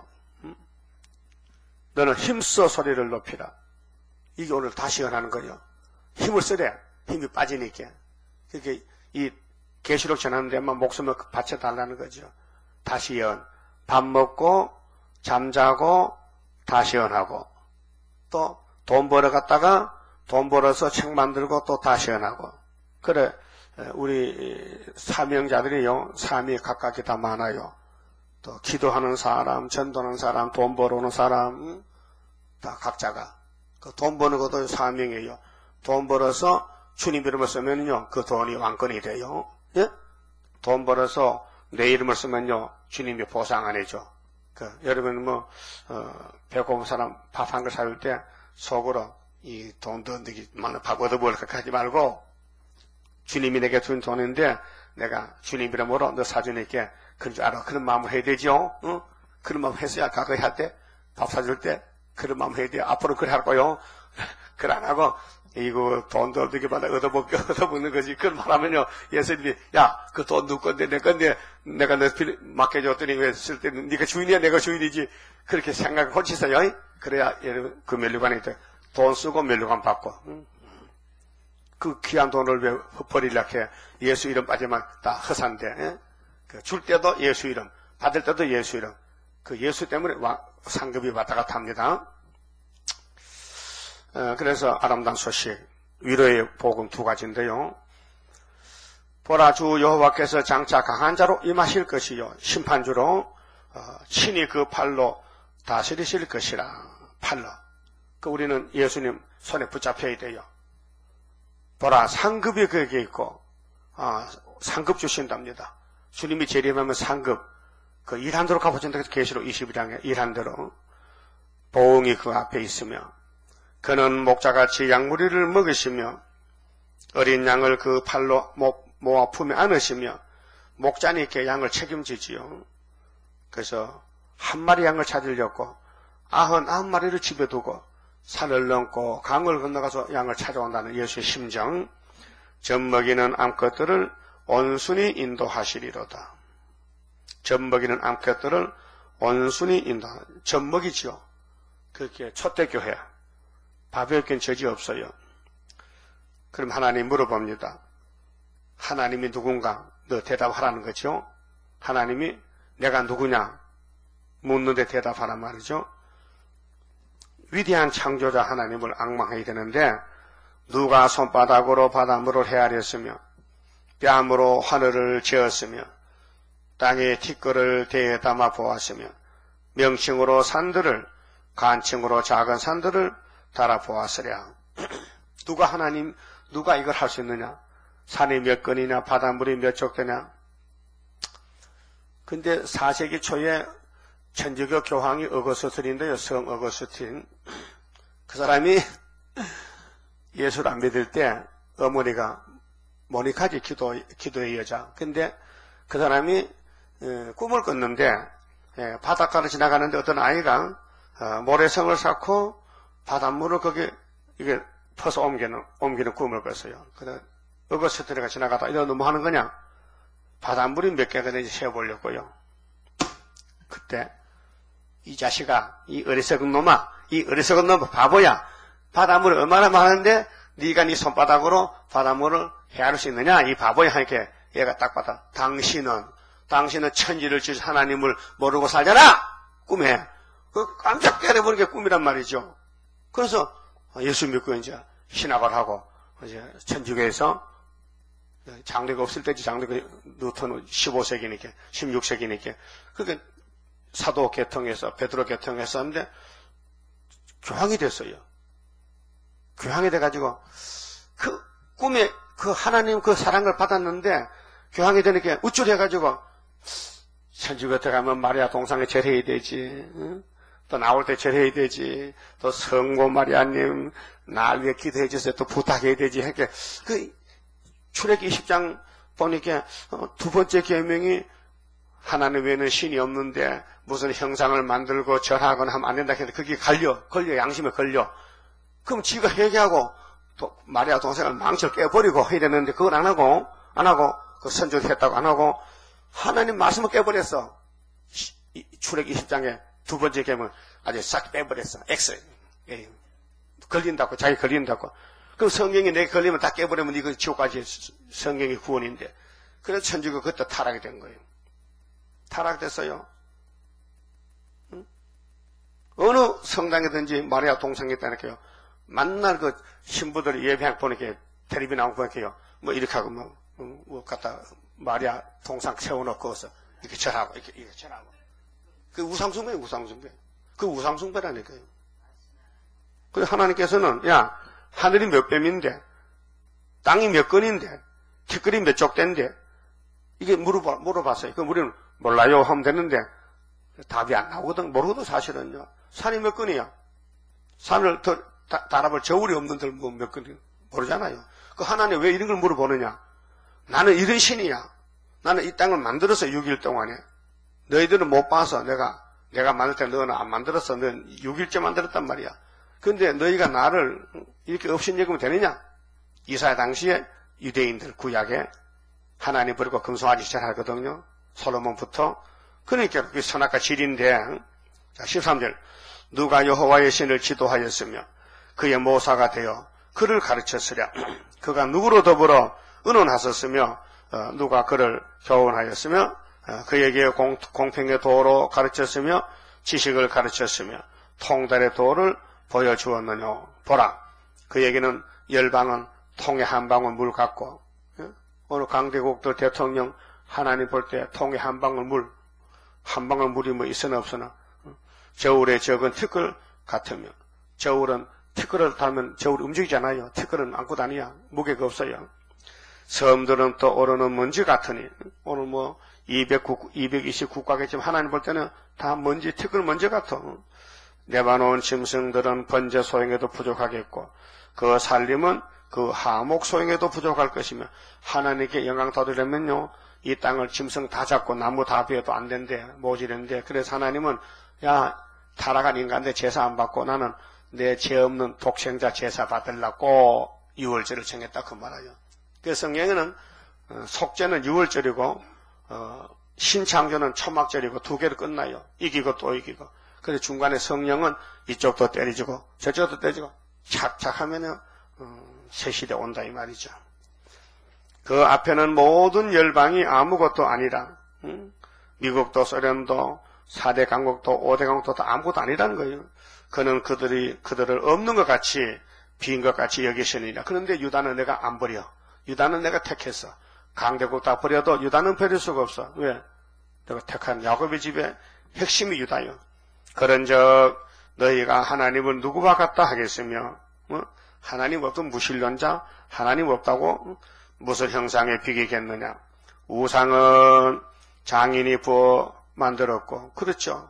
너는 힘써 소리를 높이라. 이게 오늘 다시 연하는 거예요. 힘을 쓰래. 힘이 빠지니까. 그렇게 이 계시록 전하는 데만 목숨을 바쳐달라는 거죠. 다시 연. 밥 먹고 잠자고 다시 연하고 또 돈 벌어갔다가 돈 벌어서 책 만들고 또 다시 연하고. 그래 우리 사명자들이요. 삶이 각각이 다 많아요. 또 기도하는 사람, 전도하는 사람, 돈 벌어오는 사람 다 각자가. 그 돈 버는 것도 사명이에요. 돈 벌어서 주님 이름을 쓰면요. 그 돈이 왕권이 돼요. 예? 돈 벌어서 내 이름을 쓰면요, 주님이 보상 안 해줘. 여러분 배고픈 사람 밥 한 걸 사줄 때 속으로 이 돈 더 내기 많은 밥 얻어먹을까 하지 말고, 주님이 내게 준 돈인데 내가 주님 이름으로 너 사주니까 그런 줄 알아. 그런 마음을 해야 되죠. 응? 그런 마음 했어야 가까이 할 때, 밥 사줄 때 그런 마음 해야 돼요. 앞으로 그래 할 거요. 그래 안 하고 이거 돈도 어떻게 받아 얻어먹는 거지. 그런 말 하면요, 예수님이 야, 그 돈 누구 건데 내 건데 내가 너 맡겨줬더니 왜 쓸 때는 네가 주인이야 내가 주인이지. 그렇게 생각 고치세요. 그래야 여러분 그 면류관에 돈 쓰고 면류관 받고, 그 귀한 돈을 왜 버리려고 해. 예수 이름 빠지면 다 허산데. 줄 때도 예수 이름, 받을 때도 예수 이름. 그 예수 때문에 상급이 왔다 갔다 합니다. 그래서 아름다운 소식, 위로의 복음 두 가지인데요. 보라, 주 여호와께서 장차 강한 자로 임하실 것이요, 심판주로 친히 그 팔로 다스리실 것이라. 팔로. 우리는 예수님 손에 붙잡혀야 돼요. 보라, 상급이 그에게 있고, 상급 주신답니다. 주님이 재림하면 상급, 그 일한대로 가보신다. 계시록 21장에 일한대로 보응이 그 앞에 있으며, 그는 목자같이 양무리를 먹으시며 어린 양을 그 팔로 모아 품에 안으시며, 목자니까 양을 책임지지요. 그래서 한 마리 양을 찾으려고 99마리를 집에 두고 산을 넘고 강을 건너가서 양을 찾아온다는 예수의 심정. 젖먹이는 암컷들을 온순히 인도하시리로다. 젖먹이는 암컷들을 온순히 젖먹이지요. 그렇게 초대교회 바벨교는 저지 없어요. 그럼 하나님 물어봅니다. 하나님이 누군가? 너 대답하라는 거죠. 하나님이 내가 누구냐 묻는데 대답하란 말이죠. 위대한 창조자 하나님을 앙망해야 되는데, 누가 손바닥으로 바닷물을 헤아렸으며 뺨으로 하늘을 지었으며 땅에 티끌을 대에 담아 보았으며 명칭으로 산들을, 간칭으로 작은 산들을 달아 보았으랴. 누가 이걸 할 수 있느냐? 산이 몇 건이냐, 바닷물이 몇 족되냐? 근데 4세기 초에 천주교 교황이 어거스틴인데요, 성 어거스틴. 그 사람이 예수를 안 믿을 때 어머니가 모니카지 기도의 여자. 근데 그 사람이 꿈을 꿨는데, 바닷가를 지나가는데 어떤 아이가 모래성을 쌓고 바닷물을 거기 이게 퍼서 옮기는 꿈을 꿨어요. 그래서 어거스틴이가 지나가다 이거 뭐 하는 거냐? 바닷물이 몇 개가 되는지 세어보려고요. 그때 이 자식아, 이 어리석은 놈아, 바보야. 바닷물이 얼마나 많은데 네가 네 손바닥으로 바닷물을 헤아릴 수 있느냐? 이 바보야. 하니까 얘가 딱 받아. 당신은 천지를 지으신 하나님을 모르고 살잖아. 꿈에. 그 깜짝 깨려버린 게 꿈이란 말이죠. 그래서 예수 믿고 이제 신학을 하고 이제 천주교에서 장례가 없을 때지, 장례가 뉴턴 15세기니까 16세기니까 그게 사도 개통해서 베드로 개통해서 하는데 교황이 됐어요. 교황이 돼가지고 그 꿈에 그 하나님 그 사랑을 받았는데 교황이 되니까 우쭐해가지고 천주교 들어가면 마리아 동상에 절해야 되지, 응? 또 나올 때 절해야 되지, 또 성모 마리아님 날 위해 기도해 주세요 또 부탁해야 되지. 그러니까 그 출애기 20장 보니까 두 번째 계명이 하나님 외에는 신이 없는데 무슨 형상을 만들고 절하거나 하면 안 된다 했는데 그게 걸려 양심에 걸려. 그럼 지가 회개하고 또 마리아 동생을 망치를 깨버리고 해야 되는데 그걸 안 하고 그 선조했다고 안 하고 하나님 말씀을 깨버렸어. 출애기 20장에 두 번째 계명 아주 싹 빼버렸어. X. 걸린다고, 자기 걸린다고. 그럼 성경이 내게 걸리면 다 깨버리면 이거 지옥까지 성경이 구원인데. 그래서 천주교 그때 타락이 된 거예요. 타락됐어요. 응? 어느 성당이든지 마리아 동상이 있다니까요. 만날 그 신부들이 예배학 보니까 텔레비 나오고 보니까요. 뭐 이렇게 하고 뭐 갖다 마리아 동상 세워놓고 이렇게 절하고 이렇게 절하고. 그 우상숭배예요, 우상숭배. 그 우상숭배라니까요. 그래서 하나님께서는 야, 하늘이 몇 뱀인데, 땅이 몇 건인데, 티끌이 몇 족대인데, 이게 물어봤어요. 그럼 우리는 몰라요 하면 되는데 답이 안 나오거든. 모르거든 사실은요. 산이 몇 근이야? 산을 더 달아볼 저울이 없는 들 뭐 몇 근이 모르잖아요. 그 하나님 왜 이런 걸 물어보느냐? 나는 이런 신이야. 나는 이 땅을 만들어서 6일 동안에 너희들은 못 봐서 내가 만들 때 너는 안 만들었어. 너는 6일째 만들었단 말이야. 근데 너희가 나를 이렇게 업신여기면 되느냐? 이사야 당시에 유대인들 구약에 하나님 버리고 금송아지 시작하거든요. 솔로몬부터. 그러니까 그 선악과 질인데, 자, 13절. 누가 여호와의 신을 지도하였으며 그의 모사가 되어 그를 가르쳤으랴. 그가 누구로 더불어 의논하셨으며 누가 그를 교훈하였으며 그에게 공평의 도로 가르쳤으며 지식을 가르쳤으며 통달의 도를 보여주었느냐. 보라. 그에게는 열방은 통에 한 방울 물 같고, 어느 강대국들 대통령 하나님 볼 때 통에 한 방울 물이 뭐 있으나 없으나 저울에 적은 티끌 같으며, 저울은 티끌을 달면 저울이 움직이잖아요. 티끌은 안고 다니야. 무게가 없어요. 섬들은 또 오르는 먼지 같으니, 오늘 뭐 229가겠지만 하나님 볼 때는 다 먼지, 티끌 먼지 같아. 내봐놓은 짐승들은 번제 소용에도 부족하겠고 그 살림은 그 하목 소용에도 부족할 것이며, 하나님께 영광 돌리려면요 이 땅을 짐승 다 잡고 나무 다 베어도 안 된대, 모지는데. 그래서 하나님은 야 타락한 인간들 제사 안 받고 나는 내 죄 없는 독생자 제사 받으려고 6월절을 정했다 그 말이에요. 그래서 성경에는 속죄는 6월절이고 신창조는 초막절이고 두 개로 끝나요. 이기고 또 이기고. 그래서 중간에 성령은 이쪽도 때리지고 저쪽도 때리고 착착하면은 새 시대 온다 이 말이죠. 그 앞에는 모든 열방이 아무것도 아니라, 미국도 소련도 4대 강국도 5대 강국도 다 아무것도 아니라는 거예요. 그는 그들을 없는 것 같이 빈 것 같이 여기시니라. 그런데 유다는 내가 안 버려. 유다는 내가 택했어. 강대국 다 버려도 유다는 버릴 수가 없어. 왜? 내가 택한 야곱의 집의 핵심이 유다요. 그런즉 너희가 하나님을 누구와 같다 하겠으며, 하나님 없던 무신론자, 하나님 없다고 무슨 형상에 비기겠느냐? 우상은 장인이 부어 만들었고, 그렇죠.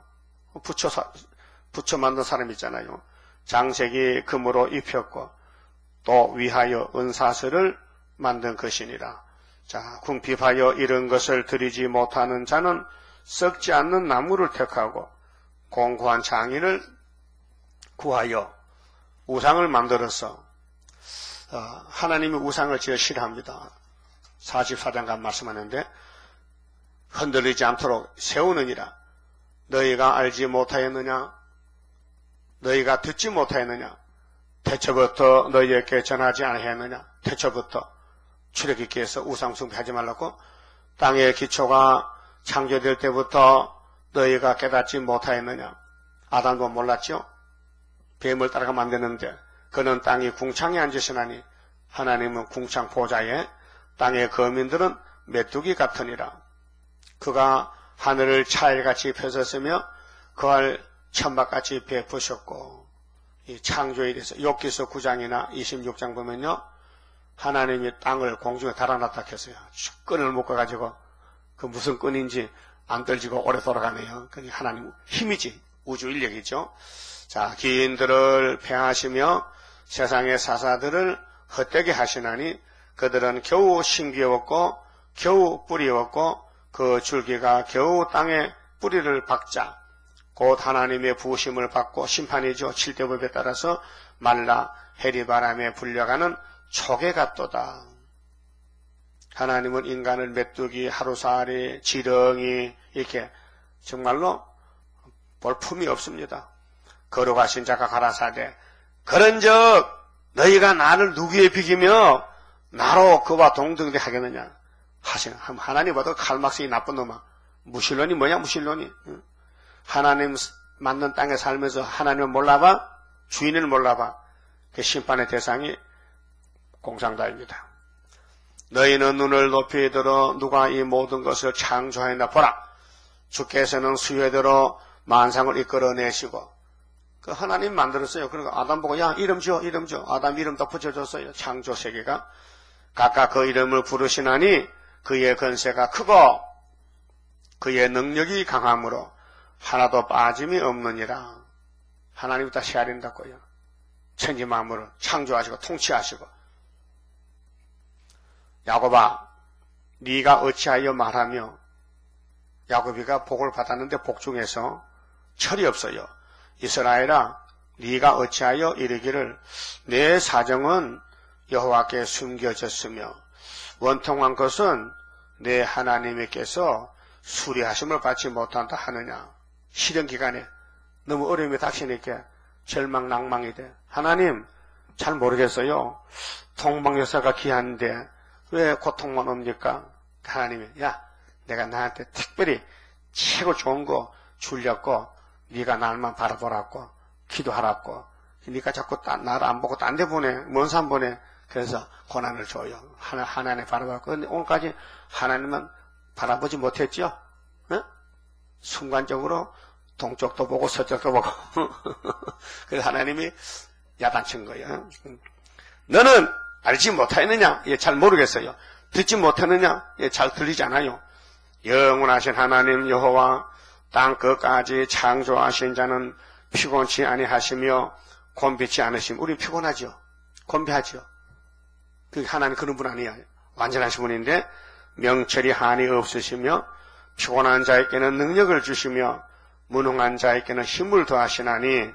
붙여 만든 사람 있잖아요. 장색이 금으로 입혔고, 또 위하여 은사슬을 만든 것이니라. 자, 궁핍하여 이런 것을 드리지 못하는 자는 썩지 않는 나무를 택하고, 공고한 장인을 구하여 우상을 만들어서, 하나님이 우상을 제일 싫어합니다. 44장간 말씀하는데, 흔들리지 않도록 세우느니라. 너희가 알지 못하였느냐? 너희가 듣지 못하였느냐? 태초부터 너희에게 전하지 아니하였느냐? 태초부터 출애굽기 해서 우상 숭배하지 말라고. 땅의 기초가 창조될 때부터 너희가 깨닫지 못하였느냐? 아담도 몰랐죠? 뱀을 따라가 만드는데 그는 땅이 궁창에 앉으시나니 하나님은 궁창 보좌에, 땅의 거민들은 메뚜기 같으니라. 그가 하늘을 차일같이 펴셨으며 그할 천막같이 베푸셨고, 이 창조에 대해서 욥기서 9장이나 26장 보면요, 하나님이 땅을 공중에 달아놨다 했어요. 끈을 묶어가지고 그 무슨 끈인지 안 떨지고 오래 돌아가네요. 그게 하나님 힘이지, 우주 인력이죠. 자, 기인들을 폐하시며 세상의 사사들을 헛되게 하시나니 그들은 겨우 심기었고 겨우 뿌리었고 그 줄기가 겨우 땅에 뿌리를 박자 곧 하나님의 부으심을 받고 심판이죠. 칠대법에 따라서 말라 해리바람에 불려가는 초계 같도다. 하나님은 인간을 메뚜기, 하루살이, 지렁이 이렇게 정말로 볼품이 없습니다. 거룩하신 자가 가라사대 그런즉 너희가 나를 누구에 비기며 나로 그와 동등하게 하겠느냐 하시는. 하나님 봐도 칼막스이 나쁜 놈아. 무신론이 뭐냐 무신론이. 하나님 만든 땅에 살면서 하나님을 몰라봐, 주인을 몰라봐. 그 심판의 대상이 공상자입니다. 너희는 눈을 높이 들어 누가 이 모든 것을 창조하였나 보라. 주께서는 수요대로 만상을 이끌어내시고, 그 하나님 만들었어요. 그러니까 아담 보고 야 이름 지어 이름 지어. 아담 이름 다 붙여줬어요. 창조 세계가 각각 그 이름을 부르시나니 그의 권세가 크고 그의 능력이 강함으로 하나도 빠짐이 없느니라. 하나님이 다 헤아린다고요. 천지 만물을 창조하시고 통치하시고. 야곱아, 네가 어찌하여 말하며, 야곱이가 복을 받았는데 복 중에서 철이 없어요. 이스라엘아, 네가 어찌하여 이르기를 내 사정은 여호와께 숨겨졌으며 원통한 것은 내 하나님께서 수리하심을 받지 못한다 하느냐. 시련 기간에 너무 어려움이 닥치니까 절망 낭망이 돼. 하나님 잘 모르겠어요. 통방여사가 귀한데 왜 고통만 옵니까? 하나님이 야, 내가 나한테 특별히 최고 좋은 거 주려고 네가 날만 바라보라고 기도하라고. 네가 자꾸 나를 안 보고 딴 데 보내. 먼 산 보내. 그래서 고난을 줘요. 하나님 바라보고. 그런데 오늘까지 하나님은 바라보지 못했죠? 어? 순간적으로 동쪽도 보고 서쪽도 보고. 그래서 하나님이 야단친 거예요. 너는 알지 못하였느냐? 예, 잘 모르겠어요. 듣지 못했느냐? 예, 잘 들리지 않아요. 영원하신 하나님 여호와 땅 끝까지 창조하신 자는 피곤치 아니하시며 곤비치 않으시며. 우리 피곤하죠? 곤비하죠? 그 하나님 그런 분 아니에요. 완전하신 분인데 명철이 한이 없으시며 피곤한 자에게는 능력을 주시며 무능한 자에게는 힘을 더하시나니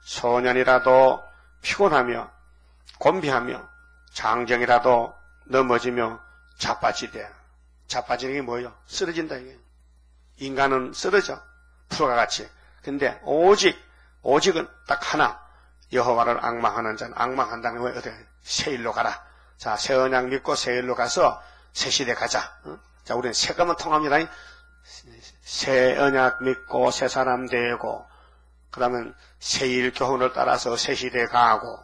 소년이라도 피곤하며 곤비하며 장정이라도 넘어지며 자빠지되. 자빠지는 게 뭐예요? 쓰러진다 이게. 인간은 쓰러져. 풀과 같이. 근데 오직은 딱 하나. 여호와를 앙망하는 자는 앙망한다는 거예요. 새 일로 가라. 자, 새 언약 믿고 새 일로 가서 새 시대 가자. 자, 우리는 새가면 통합니다. 새 언약 믿고 새 사람 되고, 그 다음에 새 일 교훈을 따라서 새 시대 가고,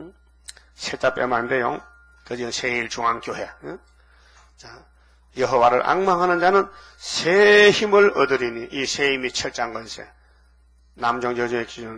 새자 빼면 안 돼요. 그저 새일 중앙교회. 자, 여호와를 앙망하는 자는 새 힘을 얻으리니. 이 새 힘이 철장건세. 남정저주의 기준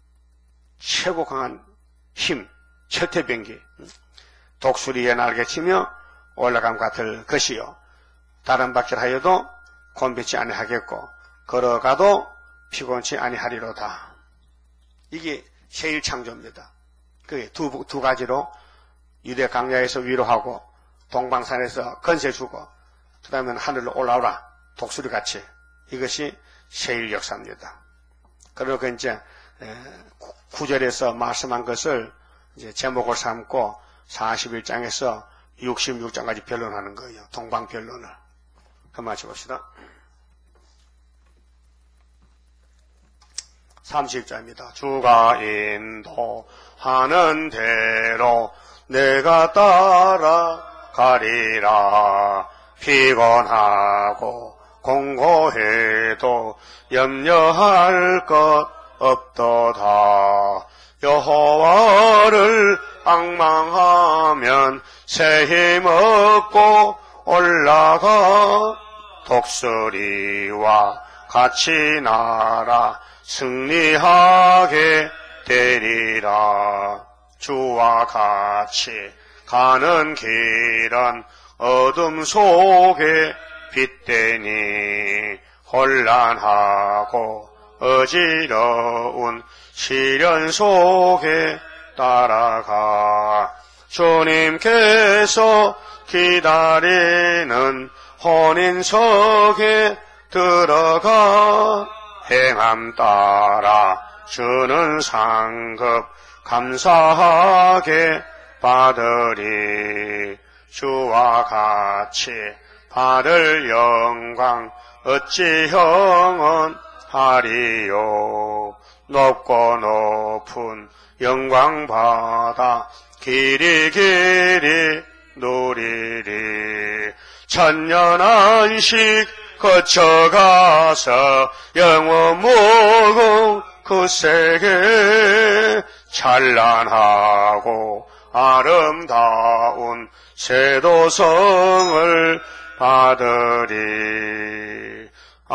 최고 강한 힘, 철퇴병기. 독수리의 날개치며 올라감 같을 것이요. 다른 박질하여도 곤비치 아니하겠고 걸어가도 피곤치 아니하리로다. 이게 새일 창조입니다. 그 두 가지로 유대 강야에서 위로하고 동방산에서 건세 주고 그 다음에 하늘로 올라오라. 독수리같이. 이것이 새일 역사입니다. 그리고 이제 9절에서 말씀한 것을 이제 제목을 삼고 41장에서 66장까지 변론하는 거예요. 동방 변론을. 한번 마쳐봅시다. 30절입니다. 주가 인도하는 대로 내가 따라가리라. 피곤하고 공고해도 염려할 것 없도다. 여호와를 앙망하면 새 힘 얻고 올라가. 독수리와 같이 날아 승리하게 되리라. 주와 같이 가는 길은 어둠 속에 빛되니 혼란하고 어지러운 시련 속에 따라가. 주님께서 기다리는 혼인석에 들어가. 행함 따라 주는 상급 감사하게 받으리. 주와 같이 받을 영광 어찌 형은 하리요. 높고 높은 영광 받아 길이 누리리. 천년 안식 거쳐가서 영원 무궁 그 세계 찬란하고 아름다운 세도성을 받으리.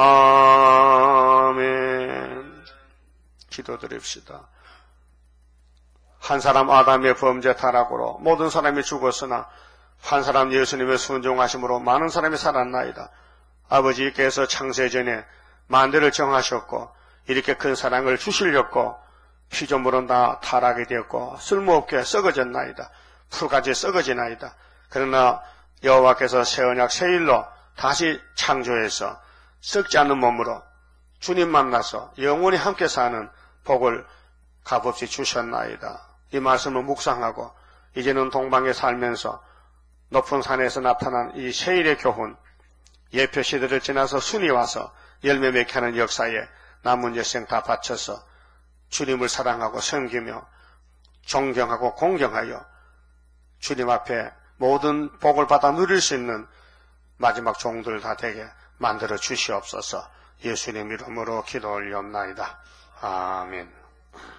아멘. 기도드립시다. 한 사람 아담의 범죄 타락으로 모든 사람이 죽었으나 한 사람 예수님의 순종하심으로 많은 사람이 살았나이다. 아버지께서 창세전에 만대를 정하셨고 이렇게 큰 사랑을 주시려고 피조물은 다 타락이 되었고 쓸모없게 썩어졌나이다. 풀같이 썩어지나이다. 그러나 여호와께서 새 언약 새 일로 다시 창조해서 썩지 않는 몸으로 주님 만나서 영원히 함께 사는 복을 값없이 주셨나이다. 이 말씀을 묵상하고 이제는 동방에 살면서 높은 산에서 나타난 이 세일의 교훈, 예표 시대를 지나서 순이 와서 열매 맺게 하는 역사에 남은 여생 다 바쳐서 주님을 사랑하고 섬기며 존경하고 공경하여 주님 앞에 모든 복을 받아 누릴 수 있는 마지막 종들 다 되게 만들어 주시옵소서. 예수님 이름으로 기도 올리옵나이다. 아멘.